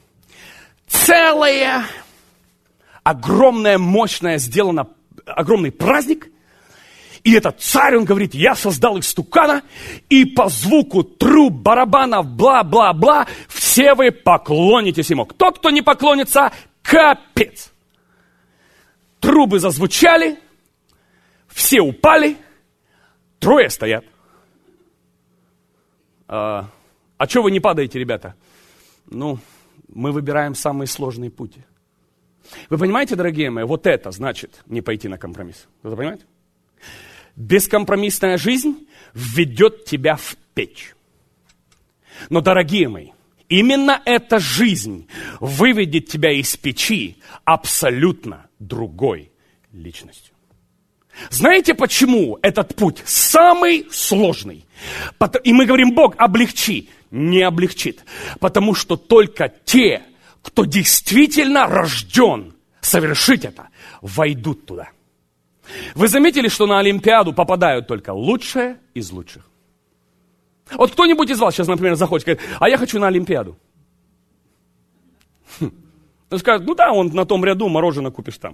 Целое, огромное, мощное, сделано, огромный праздник. И этот царь, он говорит, я создал истукана, и по звуку труб, барабанов, бла-бла-бла, все вы поклонитесь ему. Кто не поклонится, капец. Трубы зазвучали, все упали, 3 стоят. А что вы не падаете, ребята? Мы выбираем самый сложный путь. Вы понимаете, дорогие мои, вот это значит не пойти на компромисс. Вы это понимаете? Бескомпромиссная жизнь введет тебя в печь. Но, дорогие мои, именно эта жизнь выведет тебя из печи абсолютно другой личностью. Знаете, почему этот путь самый сложный? И мы говорим, Бог, облегчи. Не облегчит. Потому что только те, кто действительно рожден совершить это, войдут туда. Вы заметили, что на Олимпиаду попадают только лучшие из лучших? Вот кто-нибудь из вас сейчас, например, захочет, говорит, а я хочу на Олимпиаду. Он скажет, вон на том ряду мороженое купишь там.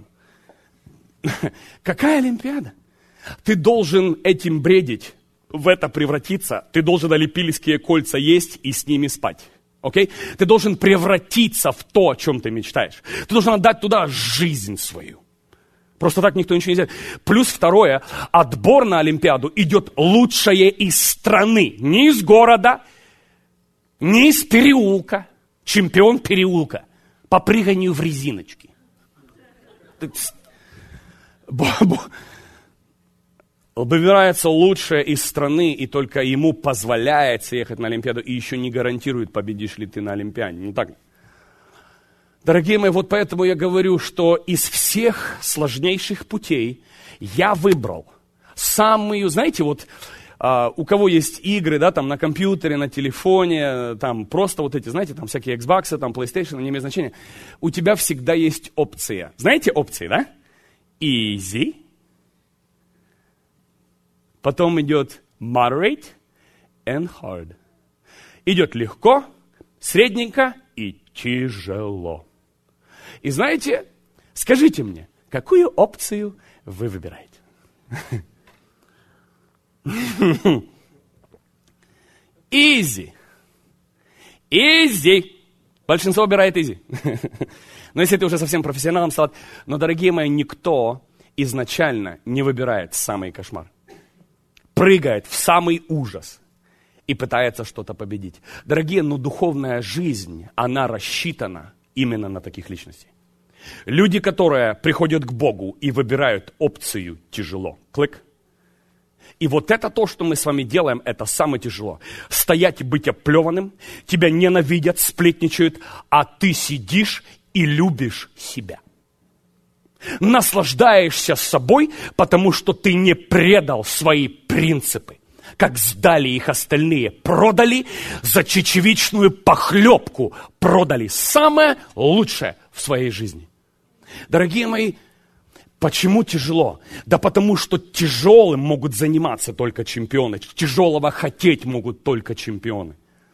Какая Олимпиада? Ты должен этим бредить, в это превратиться. Ты должен олимпийские кольца есть и с ними спать. Окей? Ты должен превратиться в то, о чем ты мечтаешь. Ты должен отдать туда жизнь свою. Просто так никто ничего не сделает. Плюс второе, отбор на Олимпиаду идет лучшее из страны. Не из города, не из переулка. Чемпион переулка по прыганию в резиночки. Выбирается лучшее из страны, и только ему позволяется ехать на Олимпиаду, и еще не гарантирует, победишь ли ты на Олимпиаде. Не так? Дорогие мои, вот поэтому я говорю, что из всех сложнейших путей я выбрал самую, знаете, у кого есть игры, да, там на компьютере, на телефоне, там просто вот эти, знаете, там всякие Xbox, там PlayStation, не имеет значения. У тебя всегда есть опция. Знаете опции, да? easy. Потом идет moderate and hard. Идет легко, средненько и тяжело. И знаете, скажите мне, какую опцию вы выбираете? Easy. Easy. Большинство выбирает easy. Но если ты уже совсем профессионалом стал... Но, дорогие мои, никто изначально не выбирает самый кошмар. Прыгает в самый ужас и пытается что-то победить. Дорогие, но духовная жизнь, она рассчитана именно на таких личностей. Люди, которые приходят к Богу и выбирают опцию тяжело. Клик. И вот это то, что мы с вами делаем, это самое тяжело. Стоять и быть оплеванным, тебя ненавидят, сплетничают, а ты сидишь и любишь себя. Наслаждаешься собой, потому что ты не предал свои принципы. Как сдали их остальные, продали за чечевичную похлебку, продали самое лучшее в своей жизни. Дорогие мои, почему тяжело? Да потому что тяжелым могут заниматься только чемпионы, тяжелого хотеть могут только чемпионы.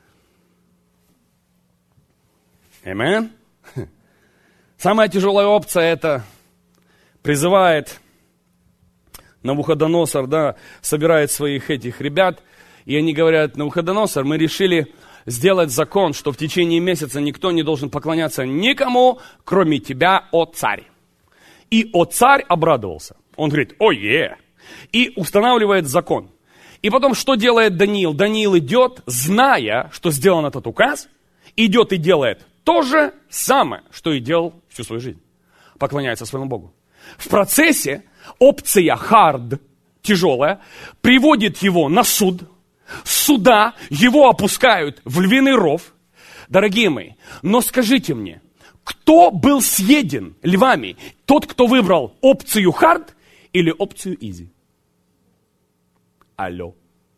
Аминь. Самая тяжелая опция это призывает Навуходоносор, да, собирает своих этих ребят, и они говорят: Навуходоносор, мы решили сделать закон, что в течение месяца никто не должен поклоняться никому, кроме тебя, о царь. И о царь обрадовался. Он говорит: ое! И устанавливает закон. И потом что делает Даниил? Даниил идет, зная, что сделан этот указ, идет и делает то же самое, что и делал всю свою жизнь. Поклоняется своему Богу. В процессе опция hard, тяжелая, приводит его на суд. С суда его опускают в львиный ров. Дорогие мои, но скажите мне, кто был съеден львами? Тот, кто выбрал опцию hard или опцию easy? Алло.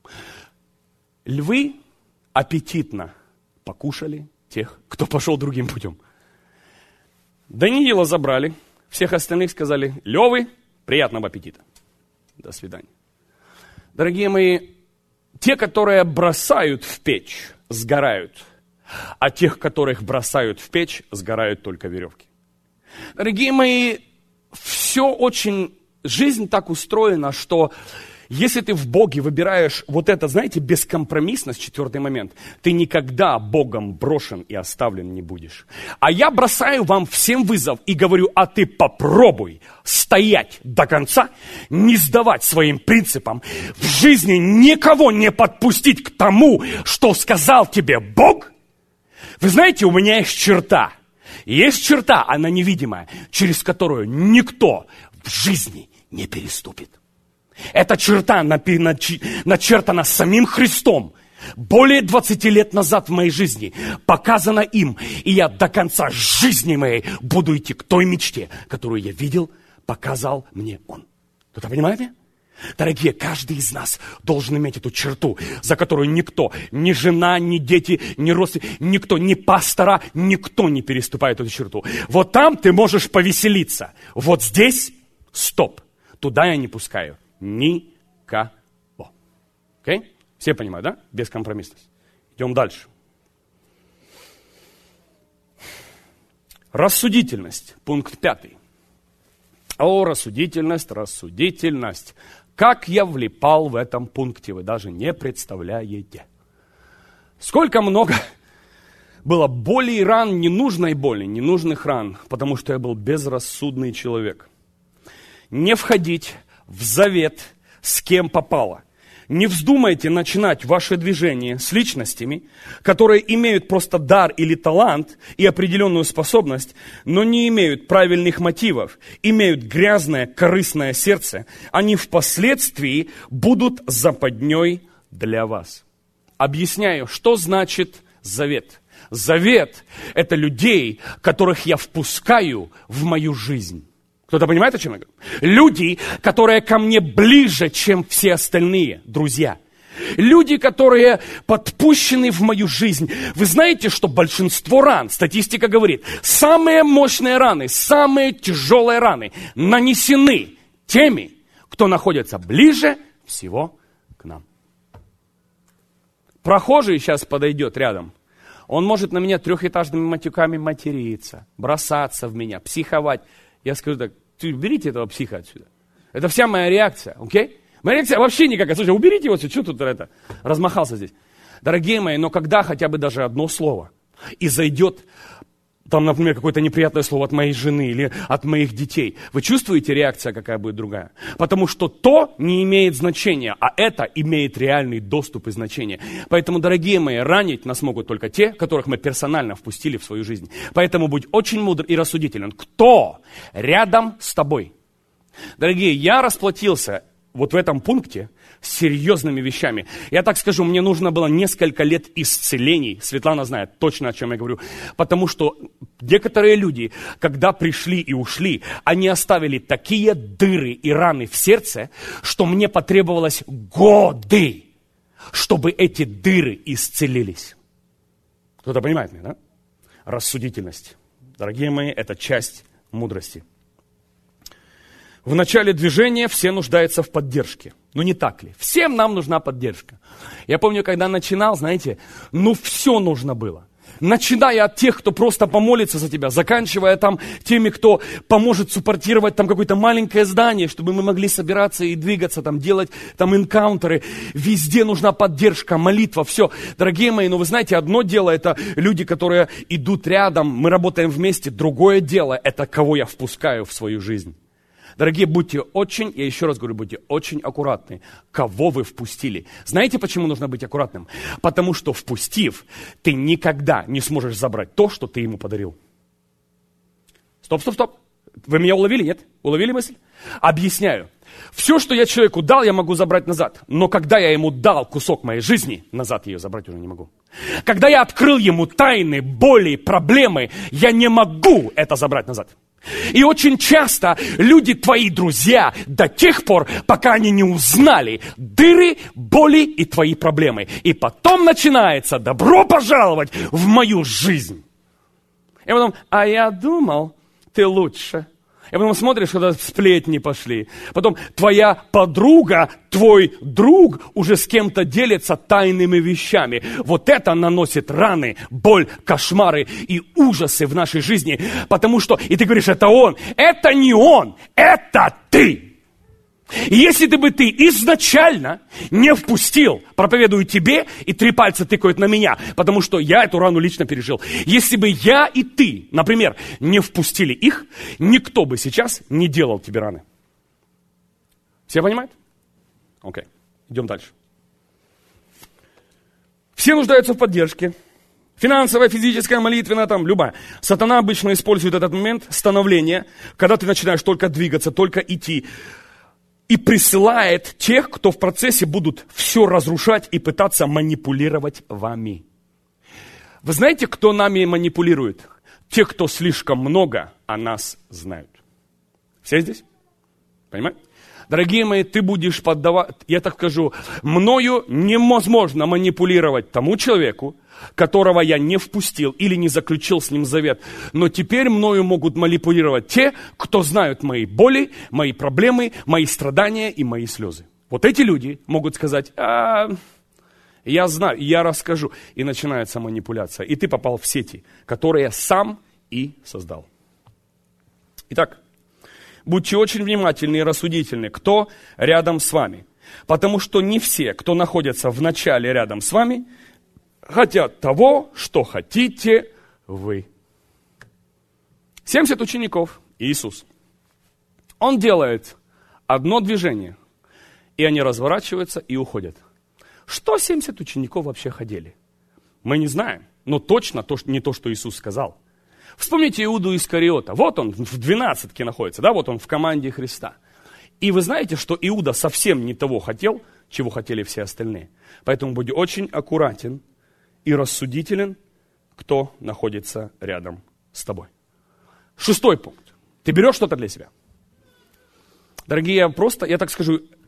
Львы аппетитно покушали тех, кто пошел другим путем. Даниила забрали, всех остальных сказали: левы, приятного аппетита. До свидания. Дорогие мои, те, которые бросают в печь, сгорают. А тех, которых бросают в печь, сгорают только веревки. Дорогие мои, все очень... Жизнь так устроена, что если ты в Боге выбираешь вот это, знаете, бескомпромиссность, 4 момент, ты никогда Богом брошен и оставлен не будешь. А я бросаю вам всем вызов и говорю: а ты попробуй стоять до конца, не сдавать своим принципам, в жизни никого не подпустить к тому, что сказал тебе Бог. Вы знаете, у меня есть черта. Есть черта, она невидимая, через которую никто в жизни не переступит. Эта черта начертана самим Христом. Более 20 лет назад в моей жизни показана им. И я до конца жизни моей буду идти к той мечте, которую я видел, показал мне Он. Кто-то понимает меня? Дорогие, каждый из нас должен иметь эту черту, за которую никто, ни жена, ни дети, ни родственники, никто, ни пастора, никто не переступает эту черту. Вот там ты можешь повеселиться. Вот здесь стоп. Туда я не пускаю никого. Окей? Все понимают, да? Бескомпромиссность. Идем дальше. Рассудительность. Пункт 5. О, рассудительность, рассудительность. Как я влипал в этом пункте, вы даже не представляете. Сколько много было боли и ран, ненужной боли, ненужных ран, потому что я был безрассудный человек. Не входить в завет с кем попало. Не вздумайте начинать ваше движение с личностями, которые имеют просто дар или талант и определенную способность, но не имеют правильных мотивов, имеют грязное, корыстное сердце. Они впоследствии будут западней для вас. Объясняю, что значит завет. Завет – это людей, которых я впускаю в мою жизнь. Кто-то понимает, о чем я говорю? Люди, которые ко мне ближе, чем все остальные друзья. Люди, которые подпущены в мою жизнь. Вы знаете, что большинство ран, статистика говорит, самые мощные раны, самые тяжелые раны нанесены теми, кто находится ближе всего к нам. Прохожий сейчас подойдет рядом. Он может на меня 3-этажными матюками материться, бросаться в меня, психовать. Я скажу так: уберите этого психа отсюда. Это вся моя реакция, окей? Моя реакция вообще никакая. Слушай, уберите его, что тут это, размахался здесь. Дорогие мои, но когда хотя бы даже одно слово и зайдет, там, например, какое-то неприятное слово от моей жены или от моих детей, вы чувствуете, реакция какая будет другая? Потому что то не имеет значения, а это имеет реальный доступ и значение. Поэтому, дорогие мои, ранить нас могут только те, которых мы персонально впустили в свою жизнь. Поэтому будь очень мудр и рассудителен. Кто рядом с тобой? Дорогие, я расплатился вот в этом пункте с серьезными вещами. Я так скажу, мне нужно было несколько лет исцелений. Светлана знает точно, о чем я говорю. Потому что некоторые люди, когда пришли и ушли, они оставили такие дыры и раны в сердце, что мне потребовалось годы, чтобы эти дыры исцелились. Кто-то понимает меня, да? Рассудительность. Дорогие мои, это часть мудрости. В начале движения все нуждаются в поддержке. Ну не так ли? Всем нам нужна поддержка. Я помню, когда начинал, знаете, все нужно было. Начиная от тех, кто просто помолится за тебя, заканчивая там теми, кто поможет суппортировать там какое-то маленькое здание, чтобы мы могли собираться и двигаться, там, делать там энкаунтеры. Везде нужна поддержка, молитва, все. Дорогие мои, вы знаете, одно дело это люди, которые идут рядом, мы работаем вместе. Другое дело это кого я впускаю в свою жизнь. Дорогие, я еще раз говорю, будьте очень аккуратны, кого вы впустили. Знаете, почему нужно быть аккуратным? Потому что, впустив, ты никогда не сможешь забрать то, что ты ему подарил. Стоп. Вы меня уловили, нет? Уловили мысль? Объясняю. Все, что я человеку дал, я могу забрать назад. Но когда я ему дал кусок моей жизни, назад ее забрать уже не могу. Когда я открыл ему тайны, боли, проблемы, я не могу это забрать назад. И очень часто люди твои друзья до тех пор, пока они не узнали дыры, боли и твои проблемы. И потом начинается: добро пожаловать в мою жизнь. И потом: а я думал, ты лучше. И потом смотришь, когда сплетни пошли. Потом твоя подруга, твой друг уже с кем-то делится тайными вещами. Вот это наносит раны, боль, кошмары и ужасы в нашей жизни. Потому что, и ты говоришь, это он. Это не он, это ты. И если ты изначально не впустил, проповедую тебе, и 3 пальца тыкают на меня, потому что я эту рану лично пережил. Если бы я и ты, например, не впустили их, никто бы сейчас не делал тебе раны. Все понимают? Окей, идем дальше. Все нуждаются в поддержке. Финансовая, физическая, молитвенная, любая. Сатана обычно использует этот момент становления, когда ты начинаешь только двигаться, только идти. И присылает тех, кто в процессе будут все разрушать и пытаться манипулировать вами. Вы знаете, кто нами манипулирует? Те, кто слишком много о нас знают. Все здесь? Понимаете? Дорогие мои, ты будешь поддавать, я так скажу, мною невозможно манипулировать тому человеку, которого я не впустил или не заключил с ним завет. Но теперь мною могут манипулировать те, кто знают мои боли, мои проблемы, мои страдания и мои слезы. Вот эти люди могут сказать: я знаю, я расскажу. И начинается манипуляция. И ты попал в сети, которые сам и создал. Итак, будьте очень внимательны и рассудительны, кто рядом с вами. Потому что не все, кто находится в начале рядом с вами, хотят того, что хотите вы. 70 учеников Иисус. Он делает одно движение, и они разворачиваются и уходят. Что 70 учеников вообще хотели? Мы не знаем, но точно не то, что Иисус сказал. Вспомните Иуду Искариота. Вот он в 12-ке находится, да, вот он в команде Христа. И вы знаете, что Иуда совсем не того хотел, чего хотели все остальные. Поэтому будь очень аккуратен и рассудителен, кто находится рядом с тобой. 6 пункт. Ты берешь что-то для себя. Дорогие, я так скажу,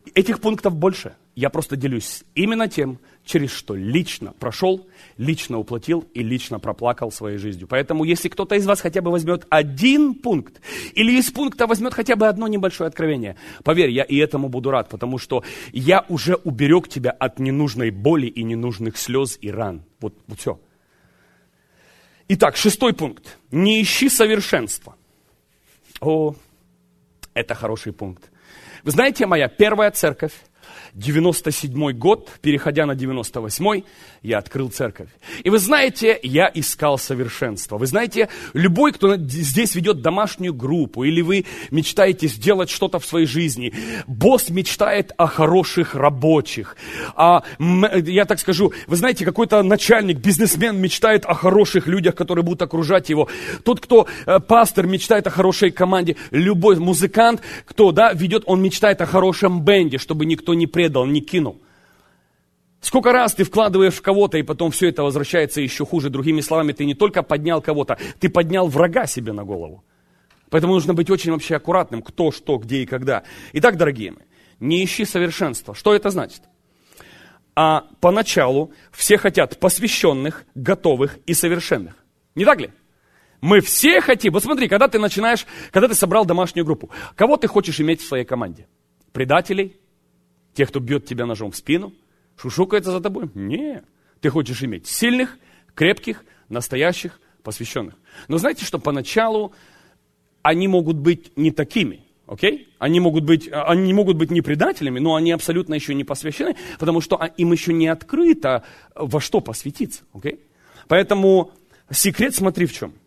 этих пунктов больше. Я просто делюсь именно тем, через что лично прошел, лично уплатил и лично проплакал своей жизнью. Поэтому, если кто-то из вас хотя бы возьмет один пункт, или из пункта возьмет хотя бы одно небольшое откровение, поверь, я и этому буду рад, потому что я уже уберег тебя от ненужной боли и ненужных слез и ран. Вот все. Итак, 6 пункт. Не ищи совершенства. О, это хороший пункт. Вы знаете, моя первая церковь, 97-й год, переходя на 98-й, я открыл церковь. И вы знаете, я искал совершенство. Вы знаете, любой, кто здесь ведет домашнюю группу, или вы мечтаете сделать что-то в своей жизни, босс мечтает о хороших рабочих. Я так скажу, вы знаете, какой-то начальник, бизнесмен мечтает о хороших людях, которые будут окружать его. Тот, кто пастор, мечтает о хорошей команде. Любой музыкант, кто ведет, он мечтает о хорошем бенде, чтобы никто не предал, не кинул. Сколько раз ты вкладываешь в кого-то, и потом все это возвращается еще хуже. Другими словами, ты не только поднял кого-то, ты поднял врага себе на голову. Поэтому нужно быть очень вообще аккуратным, кто, что, где и когда. Итак, дорогие мои, не ищи совершенства. Что это значит? Поначалу все хотят посвященных, готовых и совершенных. Не так ли? Мы все хотим. Вот смотри, когда ты собрал домашнюю группу, кого ты хочешь иметь в своей команде? Предателей? Тех, кто бьет тебя ножом в спину? Шушукается за тобой? Нет. Ты хочешь иметь сильных, крепких, настоящих, посвященных. Но знаете, что поначалу они могут быть не такими. Окей? Они могут быть не предателями, но они абсолютно еще не посвящены, потому что им еще не открыто, во что посвятиться. Окей? Поэтому секрет смотри в чем.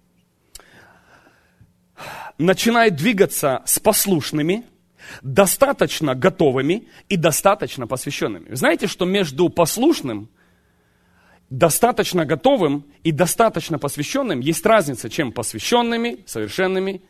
Начинай двигаться с послушными, достаточно готовыми и достаточно посвященными. Вы знаете, что между послушным, достаточно готовым и достаточно посвященным есть разница, чем посвященными, совершенными.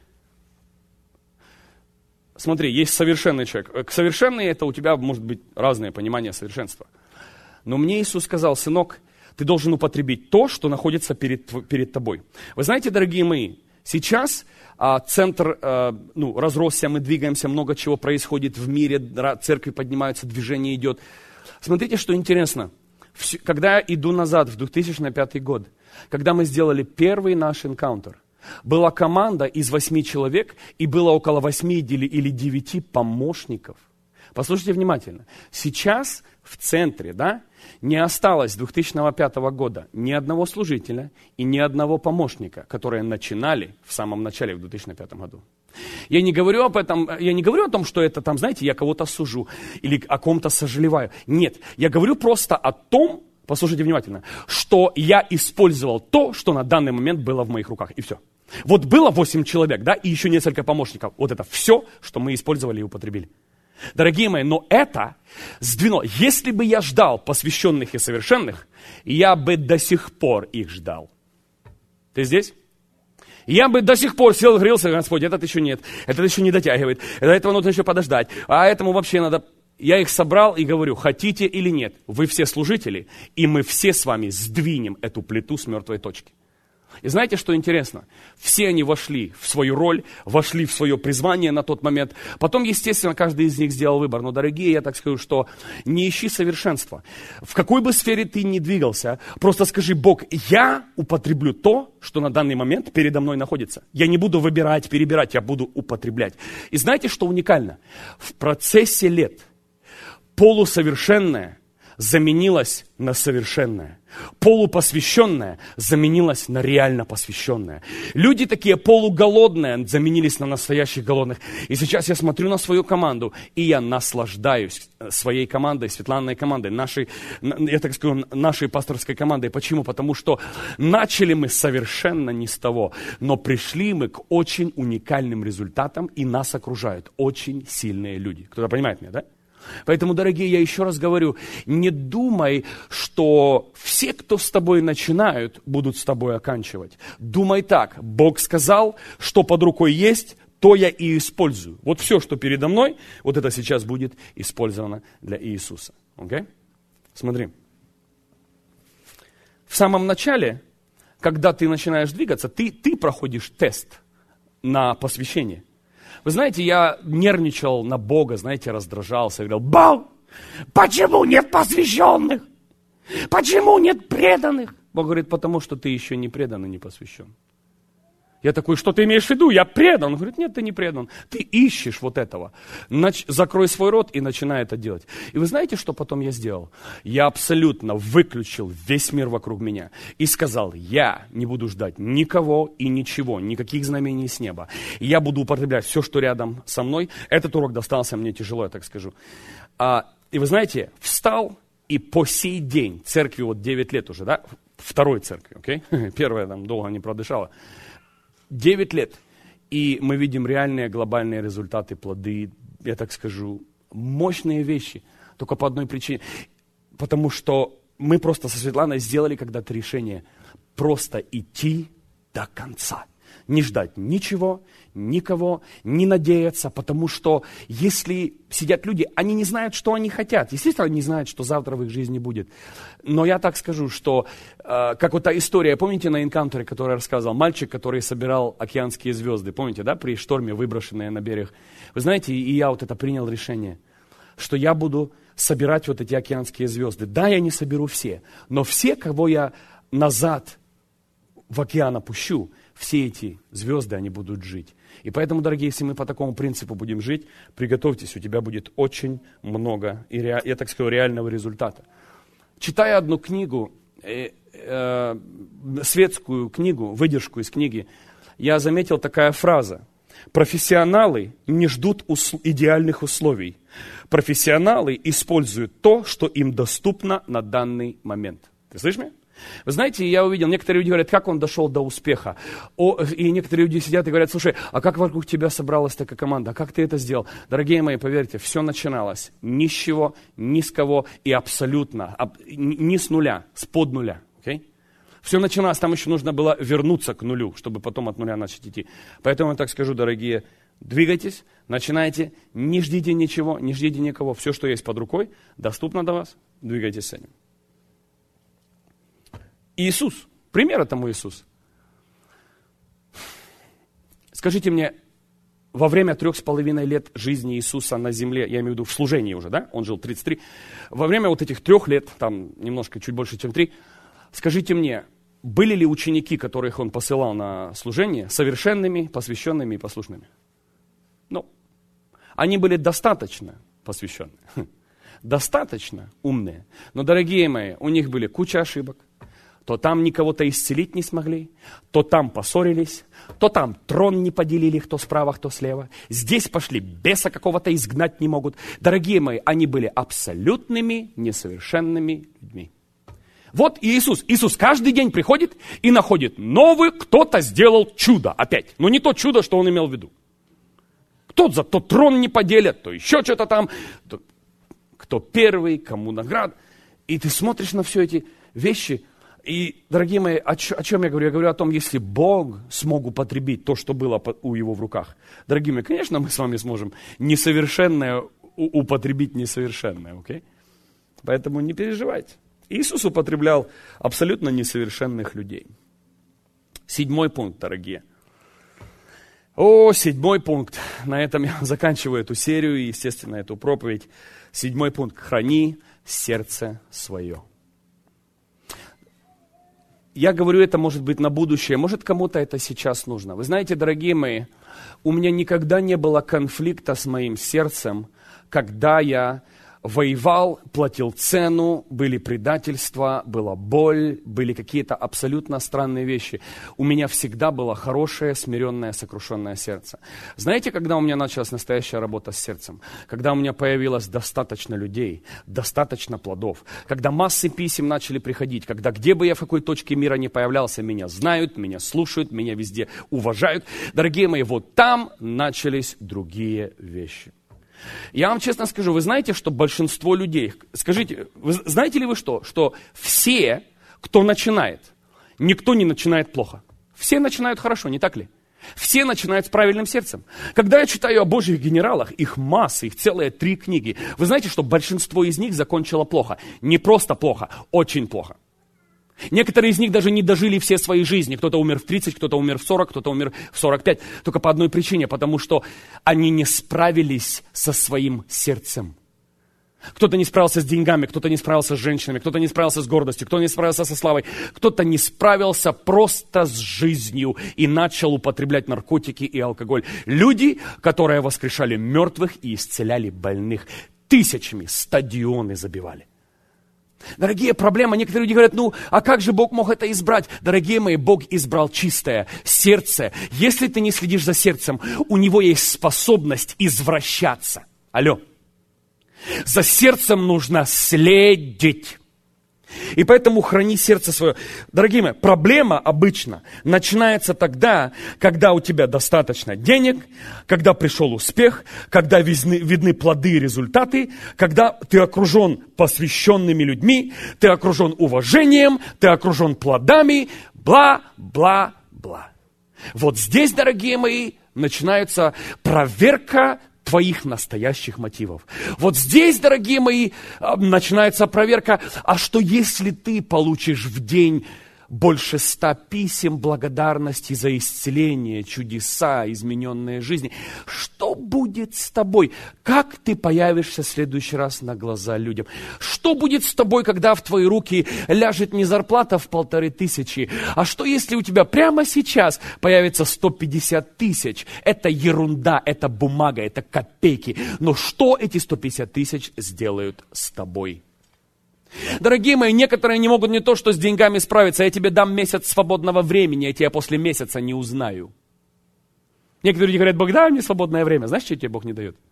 Смотри, есть совершенный человек. Совершенный — это у тебя может быть разное понимание совершенства. Но мне Иисус сказал: сынок, ты должен употребить то, что находится перед тобой. Вы знаете, дорогие мои, сейчас центр разросся, мы двигаемся, много чего происходит в мире, церкви поднимаются, движение идет. Смотрите, что интересно. Когда я иду назад, в 2005 год, когда мы сделали первый наш энкаунтер, была команда из 8 человек, и было около 8 или 9 помощников. Послушайте внимательно. Сейчас в центре, не осталось с 2005 года ни одного служителя и ни одного помощника, которые начинали в самом начале, в 2005 году. Я не говорю об этом, я не говорю о том, что это знаете, я кого-то сужу или о ком-то сожалеваю. Нет, я говорю просто о том, послушайте внимательно, что я использовал то, что на данный момент было в моих руках, и все. Вот было 8 человек, и еще несколько помощников. Вот это все, что мы использовали и употребили. Дорогие мои, но это сдвинуло. Если бы я ждал посвященных и совершенных, я бы до сих пор их ждал. Ты здесь? Я бы до сих пор сел, грелся: Господь, этот еще нет, этот еще не дотягивает, до этого нужно еще подождать, а этому вообще надо... Я их собрал и говорю: хотите или нет, вы все служители, и мы все с вами сдвинем эту плиту с мертвой точки. И знаете, что интересно? Все они вошли в свою роль, вошли в свое призвание на тот момент. Потом, естественно, каждый из них сделал выбор. Но, дорогие, я так скажу, что не ищи совершенства. В какой бы сфере ты ни двигался, просто скажи: Бог, я употреблю то, что на данный момент передо мной находится. Я не буду выбирать, перебирать, я буду употреблять. И знаете, что уникально? В процессе лет полусовершенное заменилось на совершенное. Полупосвященное заменилось на реально посвященное. Люди такие полуголодные заменились на настоящих голодных. И сейчас я смотрю на свою команду, и я наслаждаюсь своей командой, Светланиной командой, нашей пасторской командой. Почему? Потому что начали мы совершенно не с того, но пришли мы к очень уникальным результатам, и нас окружают очень сильные люди. Кто-то понимает меня, да? Поэтому, дорогие, я еще раз говорю, не думай, что все, кто с тобой начинают, будут с тобой оканчивать. Думай так: Бог сказал, что под рукой есть, то я и использую. Вот все, что передо мной, вот это сейчас будет использовано для Иисуса. Okay? Смотри. В самом начале, когда ты начинаешь двигаться, ты проходишь тест на посвящение. Вы знаете, я нервничал на Бога, знаете, раздражался. Я говорил: Бог, почему нет посвященных? Почему нет преданных? Бог говорит: потому что ты еще не предан и не посвящен. Я такой: что ты имеешь в виду? Я предан. Он говорит: нет, ты не предан. Ты ищешь вот этого. Закрой свой рот и начинай это делать. И вы знаете, что потом я сделал? Я абсолютно выключил весь мир вокруг меня и сказал: я не буду ждать никого и ничего, никаких знамений с неба. Я буду употреблять все, что рядом со мной. Этот урок достался мне тяжело, я так скажу. И вы знаете, встал, и по сей день, церкви вот 9 лет уже, да? Второй церкви, окей? Первая там долго не продышала. 9 лет, и мы видим реальные глобальные результаты, плоды, я так скажу, мощные вещи, только по одной причине. Потому что мы просто со Светланой сделали когда-то решение просто идти до конца. Не ждать ничего, никого, не надеяться, потому что если сидят люди, они не знают, что они хотят. Естественно, они не знают, что завтра в их жизни будет. Но я так скажу, что, как вот та история, помните на Энкаунтере, который я рассказывал, мальчик, который собирал океанские звезды, помните, да, при шторме, выброшенные на берег. Вы знаете, и я вот это принял решение, что я буду собирать вот эти океанские звезды. Да, я не соберу все, но все, кого я назад в океан опущу, все эти звезды, они будут жить. И поэтому, дорогие, если мы по такому принципу будем жить, приготовьтесь, у тебя будет очень много, я так скажу, реального результата. Читая одну книгу, светскую книгу, выдержку из книги, я заметил такая фраза: профессионалы не ждут идеальных условий. Профессионалы используют то, что им доступно на данный момент. Ты слышишь меня? Вы знаете, я увидел, некоторые люди говорят: как он дошел до успеха? И некоторые люди сидят и говорят: слушай, а как вокруг тебя собралась такая команда? А как ты это сделал? Дорогие мои, поверьте, все начиналось ни с чего, ни с кого и абсолютно, не с нуля, под нуля. Okay? Все начиналось, там еще нужно было вернуться к нулю, чтобы потом от нуля начать идти. Поэтому я так скажу, дорогие, двигайтесь, начинайте, не ждите ничего, не ждите никого. Все, что есть под рукой, доступно до вас, двигайтесь с этим. Иисус, пример этому Иисус. Скажите мне, во время 3,5 лет жизни Иисуса на земле, я имею в виду в служении уже, да, он жил 33, во время вот этих 3 лет, там немножко чуть больше, чем 3, скажите мне, были ли ученики, которых он посылал на служение, совершенными, посвященными и послушными? Ну, они были достаточно посвященные, достаточно умные, но, дорогие мои, у них были куча ошибок. То там никого-то исцелить не смогли, то там поссорились, то там трон не поделили, кто справа, кто слева. Здесь пошли, беса какого-то изгнать не могут. Дорогие мои, они были абсолютными несовершенными людьми. Вот и Иисус. Иисус каждый день приходит и находит новый, кто-то сделал чудо опять. Но не то чудо, что он имел в виду. Кто-то то трон не поделят, то еще что-то там. Кто первый, кому наград. И ты смотришь на все эти вещи. И, дорогие мои, о чем я говорю? Я говорю о том, если Бог смог употребить то, что было у Его в руках. Дорогие мои, конечно, мы с вами сможем несовершенное употребить несовершенное, окей? Поэтому не переживайте. Иисус употреблял абсолютно несовершенных людей. 7 пункт, дорогие. 7 пункт. На этом я заканчиваю эту серию и, естественно, эту проповедь. 7 пункт. Храни сердце свое. Я говорю это, может быть, на будущее, может, кому-то это сейчас нужно. Вы знаете, дорогие мои, у меня никогда не было конфликта с моим сердцем, когда я воевал, платил цену, были предательства, была боль, были какие-то абсолютно странные вещи. У меня всегда было хорошее, смиренное, сокрушенное сердце. Знаете, когда у меня началась настоящая работа с сердцем? Когда у меня появилось достаточно людей, достаточно плодов, когда массы писем начали приходить, когда где бы я в какой точке мира не появлялся, меня знают, меня слушают, меня везде уважают. Дорогие мои, вот там начались другие вещи. Я вам честно скажу, вы знаете, что большинство людей, скажите, знаете ли вы что все, кто начинает, никто не начинает плохо. Все начинают хорошо, не так ли? Все начинают с правильным сердцем. Когда я читаю о Божьих генералах, их массы, их целые 3 книги, вы знаете, что большинство из них закончило плохо. Не просто плохо, очень плохо. Некоторые из них даже не дожили все свои жизни. Кто-то умер в 30, кто-то умер в 40, кто-то умер в 45. Только по одной причине, потому что они не справились со своим сердцем. Кто-то не справился с деньгами, кто-то не справился с женщинами, кто-то не справился с гордостью, кто-то не справился со славой, кто-то не справился просто с жизнью и начал употреблять наркотики и алкоголь. Люди, которые воскрешали мертвых и исцеляли больных, тысячами стадионы забивали. Дорогие, проблема, некоторые люди говорят, а как же Бог мог это избрать? Дорогие мои, Бог избрал чистое сердце. Если ты не следишь за сердцем, у него есть способность извращаться. Алло. За сердцем нужно следить. И поэтому храни сердце свое. Дорогие мои, проблема обычно начинается тогда, когда у тебя достаточно денег, когда пришел успех, когда видны плоды и результаты, когда ты окружен посвященными людьми, ты окружен уважением, ты окружен плодами, бла-бла-бла. Вот здесь, дорогие мои, начинается проверка твоих настоящих мотивов. Вот здесь, дорогие мои, начинается проверка, а что если ты получишь в день больше 100 писем благодарности за исцеление, чудеса, измененные жизни? Что будет с тобой? Как ты появишься в следующий раз на глаза людям? Что будет с тобой, когда в твои руки ляжет не зарплата в 1500, а что если у тебя прямо сейчас появится 150 тысяч? Это ерунда, это бумага, это копейки. Но что эти 150 тысяч сделают с тобой? Дорогие мои, некоторые не могут не то, что с деньгами справиться. Я тебе дам месяц свободного времени, я тебя после месяца не узнаю. Некоторые люди говорят, Бог, дай мне свободное время. Знаешь, что тебе Бог не дает?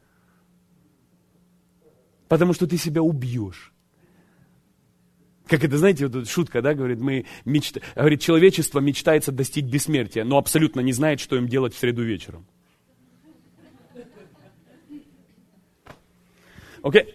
Потому что ты себя убьешь. Как это, знаете, вот шутка, да, говорит, говорит, человечество мечтается достичь бессмертия, но абсолютно не знает, что им делать в среду вечером. Окей?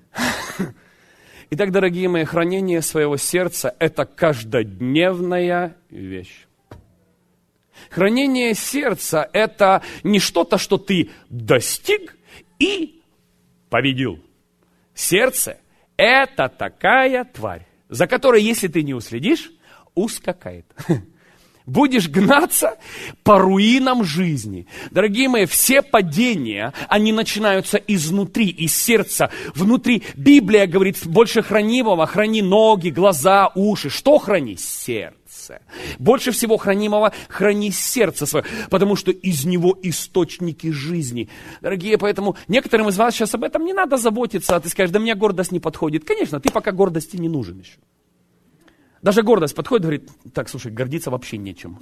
Итак, дорогие мои, хранение своего сердца – это каждодневная вещь. Хранение сердца – это не что-то, что ты достиг и победил. Сердце – это такая тварь, за которой, если ты не уследишь, ускакает. Будешь гнаться по руинам жизни. Дорогие мои, все падения, они начинаются изнутри, из сердца, внутри. Библия говорит, больше хранимого, храни ноги, глаза, уши. Что храни? Сердце. Больше всего хранимого храни сердце свое, потому что из него источники жизни. Дорогие, поэтому некоторым из вас сейчас об этом не надо заботиться, а ты скажешь, да мне гордость не подходит. Конечно, ты пока гордости не нужен еще. Даже гордость подходит, говорит, так, слушай, гордиться вообще нечем.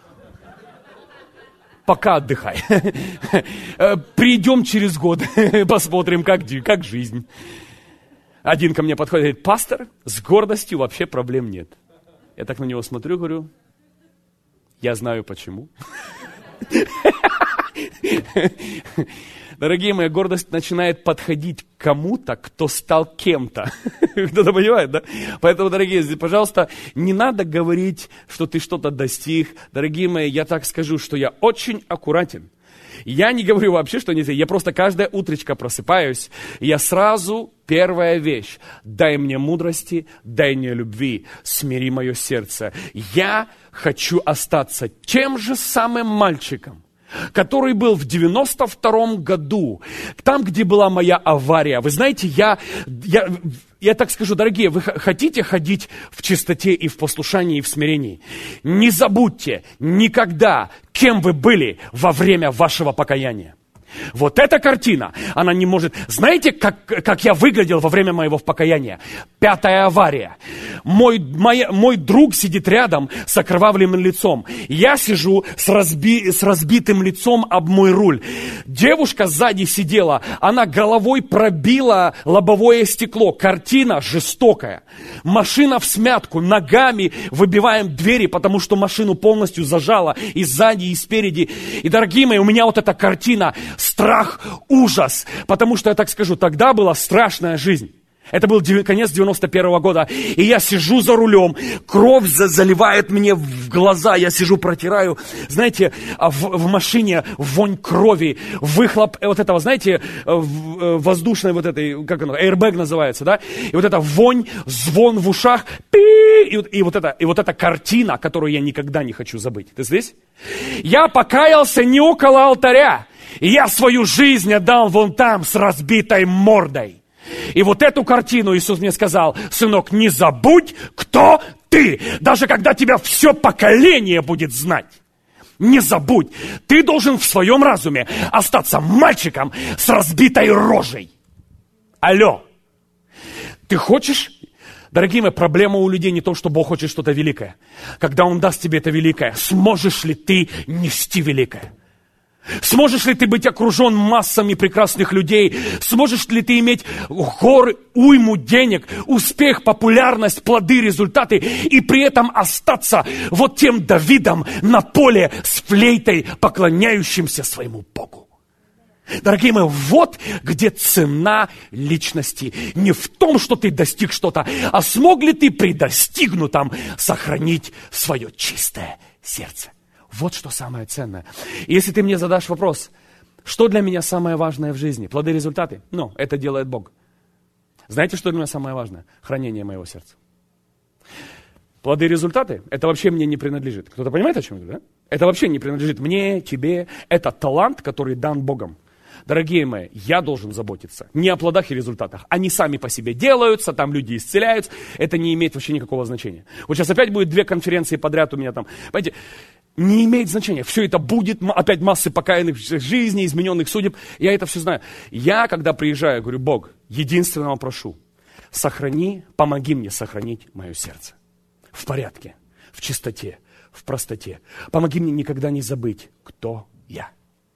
Пока отдыхай. Придем через год, посмотрим, как жизнь. Один ко мне подходит, говорит, пастор, с гордостью вообще проблем нет. Я так на него смотрю, говорю, я знаю почему. Дорогие мои, гордость начинает подходить к кому-то, кто стал кем-то. Кто-то понимает, да? Поэтому, дорогие, пожалуйста, не надо говорить, что ты что-то достиг. Дорогие мои, я так скажу, что я очень аккуратен. Я не говорю вообще, что нельзя. Я просто каждое утречко просыпаюсь. Я сразу, первая вещь. Дай мне мудрости, дай мне любви. Смири мое сердце. Я хочу остаться тем же самым мальчиком, который был в 92-м году, там, где была моя авария. Вы знаете, я так скажу, дорогие, вы хотите ходить в чистоте и в послушании, и в смирении? Не забудьте никогда, кем вы были во время вашего покаяния. Вот эта картина, она не может... Знаете, как я выглядел во время моего покаяния? 5-я авария. Мой друг сидит рядом с окровавленным лицом. Я сижу с разбитым лицом об мой руль. Девушка сзади сидела, она головой пробила лобовое стекло. Картина жестокая. Машина всмятку, ногами выбиваем двери, потому что машину полностью зажала и сзади, и спереди. И, дорогие мои, у меня вот эта картина... Страх, ужас, потому что, я так скажу, тогда была страшная жизнь. Это был конец 91-го года, и я сижу за рулем, кровь заливает мне в глаза, я сижу, протираю. Знаете, в машине вонь крови, выхлоп вот этого, знаете, воздушной вот этой, как оно, airbag называется, да? И вот эта вонь, звон в ушах, и вот эта картина, которую я никогда не хочу забыть. Ты здесь? Я покаялся не около алтаря. И я свою жизнь отдал вон там с разбитой мордой. И вот эту картину Иисус мне сказал: сынок, не забудь, кто ты. Даже когда тебя все поколение будет знать. Не забудь. Ты должен в своем разуме остаться мальчиком с разбитой рожей. Алло. Ты хочешь? Дорогие мои, проблема у людей не в том, что Бог хочет что-то великое. Когда Он даст тебе это великое, сможешь ли ты нести великое? Сможешь ли ты быть окружен массами прекрасных людей? Сможешь ли ты иметь горы, уйму денег, успех, популярность, плоды, результаты, и при этом остаться вот тем Давидом на поле с флейтой, поклоняющимся своему Богу? Дорогие мои, вот где цена личности. Не в том, что ты достиг что-то, а смог ли ты при достигнутом сохранить свое чистое сердце. Вот что самое ценное. И если ты мне задашь вопрос, что для меня самое важное в жизни? Плоды, результаты? Ну, это делает Бог. Знаете, что для меня самое важное? Хранение моего сердца. Плоды, результаты, это вообще мне не принадлежит. Кто-то понимает, о чем я говорю, да? Это вообще не принадлежит мне, тебе. Это талант, который дан Богом. Дорогие мои, я должен заботиться не о плодах и результатах. Они сами по себе делаются, там люди исцеляются. Это не имеет вообще никакого значения. Вот сейчас опять будет 2 конференции подряд у меня там. Понимаете, не имеет значения. Все это будет, опять массы покаянных жизней, измененных судеб. Я это все знаю. Я, когда приезжаю, говорю: Бог, единственного прошу, сохрани, помоги мне сохранить мое сердце. В порядке, в чистоте, в простоте. Помоги мне никогда не забыть, кто я.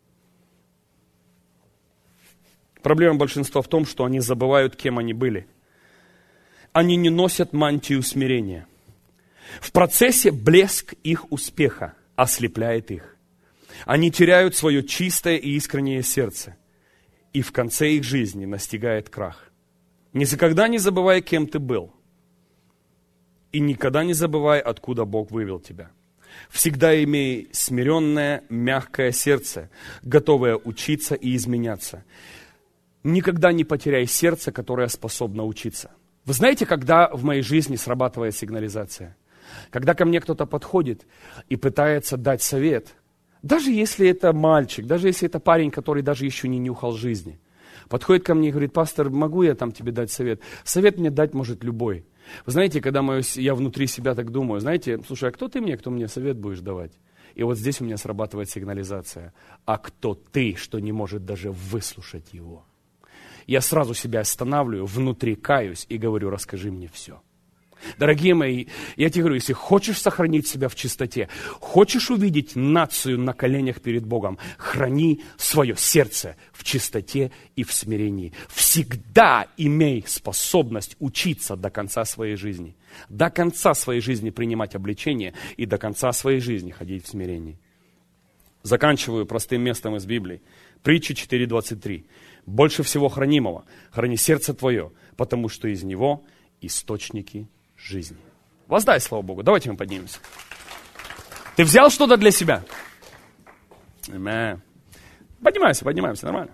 Проблема большинства в том, что они забывают, кем они были. Они не носят мантию смирения. В процессе блеск их успеха ослепляет их. Они теряют свое чистое и искреннее сердце. И в конце их жизни настигает крах. Никогда не забывай, кем ты был. И никогда не забывай, откуда Бог вывел тебя. Всегда имей смиренное, мягкое сердце, готовое учиться и изменяться. Никогда не потеряй сердце, которое способно учиться. Вы знаете, когда в моей жизни срабатывает сигнализация? Когда ко мне кто-то подходит и пытается дать совет, даже если это мальчик, даже если это парень, который даже еще не нюхал жизни, подходит ко мне и говорит: пастор, могу я там тебе дать совет? Совет мне дать может любой. Вы знаете, когда я внутри себя так думаю, знаете, слушай, а кто ты мне, кто мне совет будешь давать? И вот здесь у меня срабатывает сигнализация. А кто ты, что не может даже выслушать его? Я сразу себя останавливаю, внутри каюсь и говорю: расскажи мне все. Дорогие мои, я тебе говорю, если хочешь сохранить себя в чистоте, хочешь увидеть нацию на коленях перед Богом, храни свое сердце в чистоте и в смирении. Всегда имей способность учиться до конца своей жизни. До конца своей жизни принимать обличение и до конца своей жизни ходить в смирении. Заканчиваю простым местом из Библии. Притча 4:23. Больше всего хранимого храни сердце твое, потому что из него источники жизни. Воздай слава Богу. Давайте мы поднимемся. Ты взял что-то для себя? Аминь. Поднимаемся, нормально.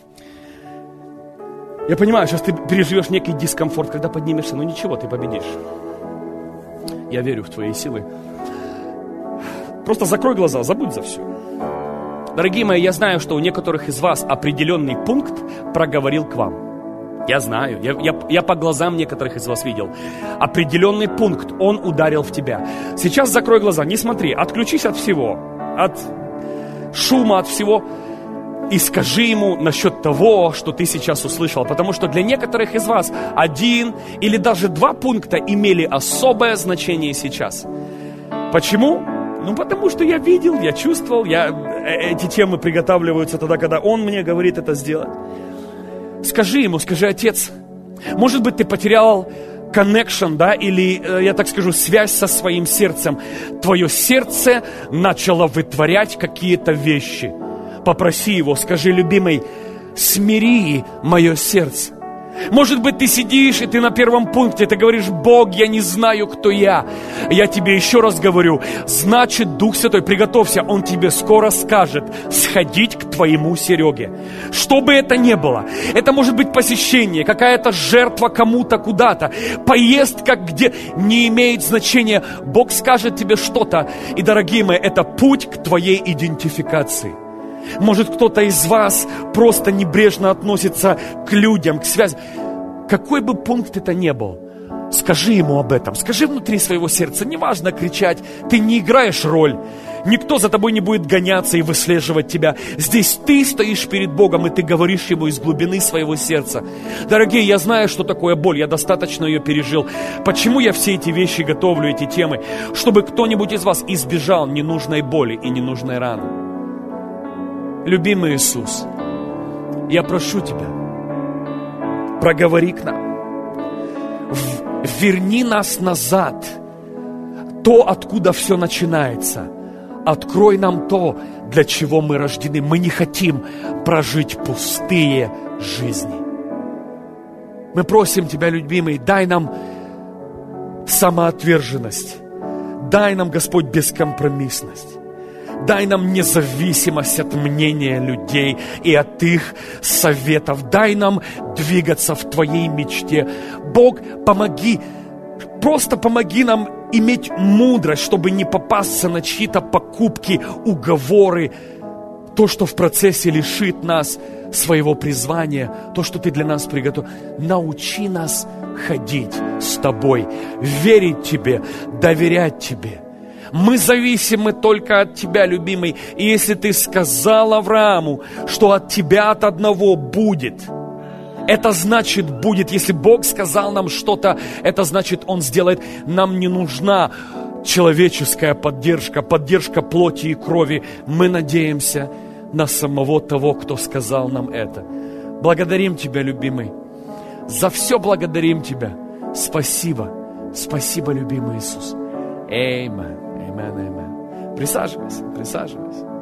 Я понимаю, сейчас ты переживешь некий дискомфорт, когда поднимешься, но ничего, ты победишь. Я верю в твои силы. Просто закрой глаза, забудь за все. Дорогие мои, я знаю, что у некоторых из вас определенный пункт проговорил к вам. Я знаю, я по глазам некоторых из вас видел. Определенный пункт, он ударил в тебя. Сейчас закрой глаза, не смотри, отключись от всего, от шума, от всего. И скажи ему насчет того, что ты сейчас услышал. Потому что для некоторых из вас 1 или даже 2 пункта имели особое значение сейчас. Почему? Потому что я видел, я чувствовал, эти темы приготавливаются тогда, когда он мне говорит это сделать. Скажи ему, скажи: отец, может быть, ты потерял connection, да, или, я так скажу, связь со своим сердцем. Твое сердце начало вытворять какие-то вещи. Попроси его, скажи: любимый, смири мое сердце. Может быть, ты сидишь, и ты на первом пункте, ты говоришь: Бог, я не знаю, кто я. Я тебе еще раз говорю, значит, Дух Святой, приготовься, Он тебе скоро скажет сходить к твоему Сереге. Что бы это ни было, это может быть посещение, какая-то жертва кому-то куда-то, поездка где, не имеет значения. Бог скажет тебе что-то, и, дорогие мои, это путь к твоей идентификации. Может, кто-то из вас просто небрежно относится к людям, к связи. Какой бы пункт это ни был, скажи ему об этом. Скажи внутри своего сердца. Неважно кричать, ты не играешь роль. Никто за тобой не будет гоняться и выслеживать тебя. Здесь ты стоишь перед Богом, и ты говоришь Ему из глубины своего сердца. Дорогие, я знаю, что такое боль, я достаточно ее пережил. Почему я все эти вещи готовлю, эти темы? Чтобы кто-нибудь из вас избежал ненужной боли и ненужной раны. Любимый Иисус, я прошу Тебя, проговори к нам, верни нас назад, то, откуда все начинается. Открой нам то, для чего мы рождены. Мы не хотим прожить пустые жизни. Мы просим Тебя, любимый, дай нам самоотверженность, дай нам, Господь, бескомпромиссность. Дай нам независимость от мнения людей и от их советов. Дай нам двигаться в Твоей мечте. Бог, помоги, просто помоги нам иметь мудрость, чтобы не попасться на чьи-то покупки, уговоры, то, что в процессе лишит нас своего призвания, то, что Ты для нас приготовил. Научи нас ходить с Тобой, верить Тебе, доверять Тебе. Мы зависимы только от Тебя, любимый. И если Ты сказал Аврааму, что от Тебя от одного будет, это значит будет. Если Бог сказал нам что-то, это значит Он сделает. Нам не нужна человеческая поддержка, поддержка плоти и крови. Мы надеемся на самого того, кто сказал нам это. Благодарим Тебя, любимый. За все благодарим Тебя. Спасибо. Спасибо, любимый Иисус. Аминь. Присаживайся, присаживайся.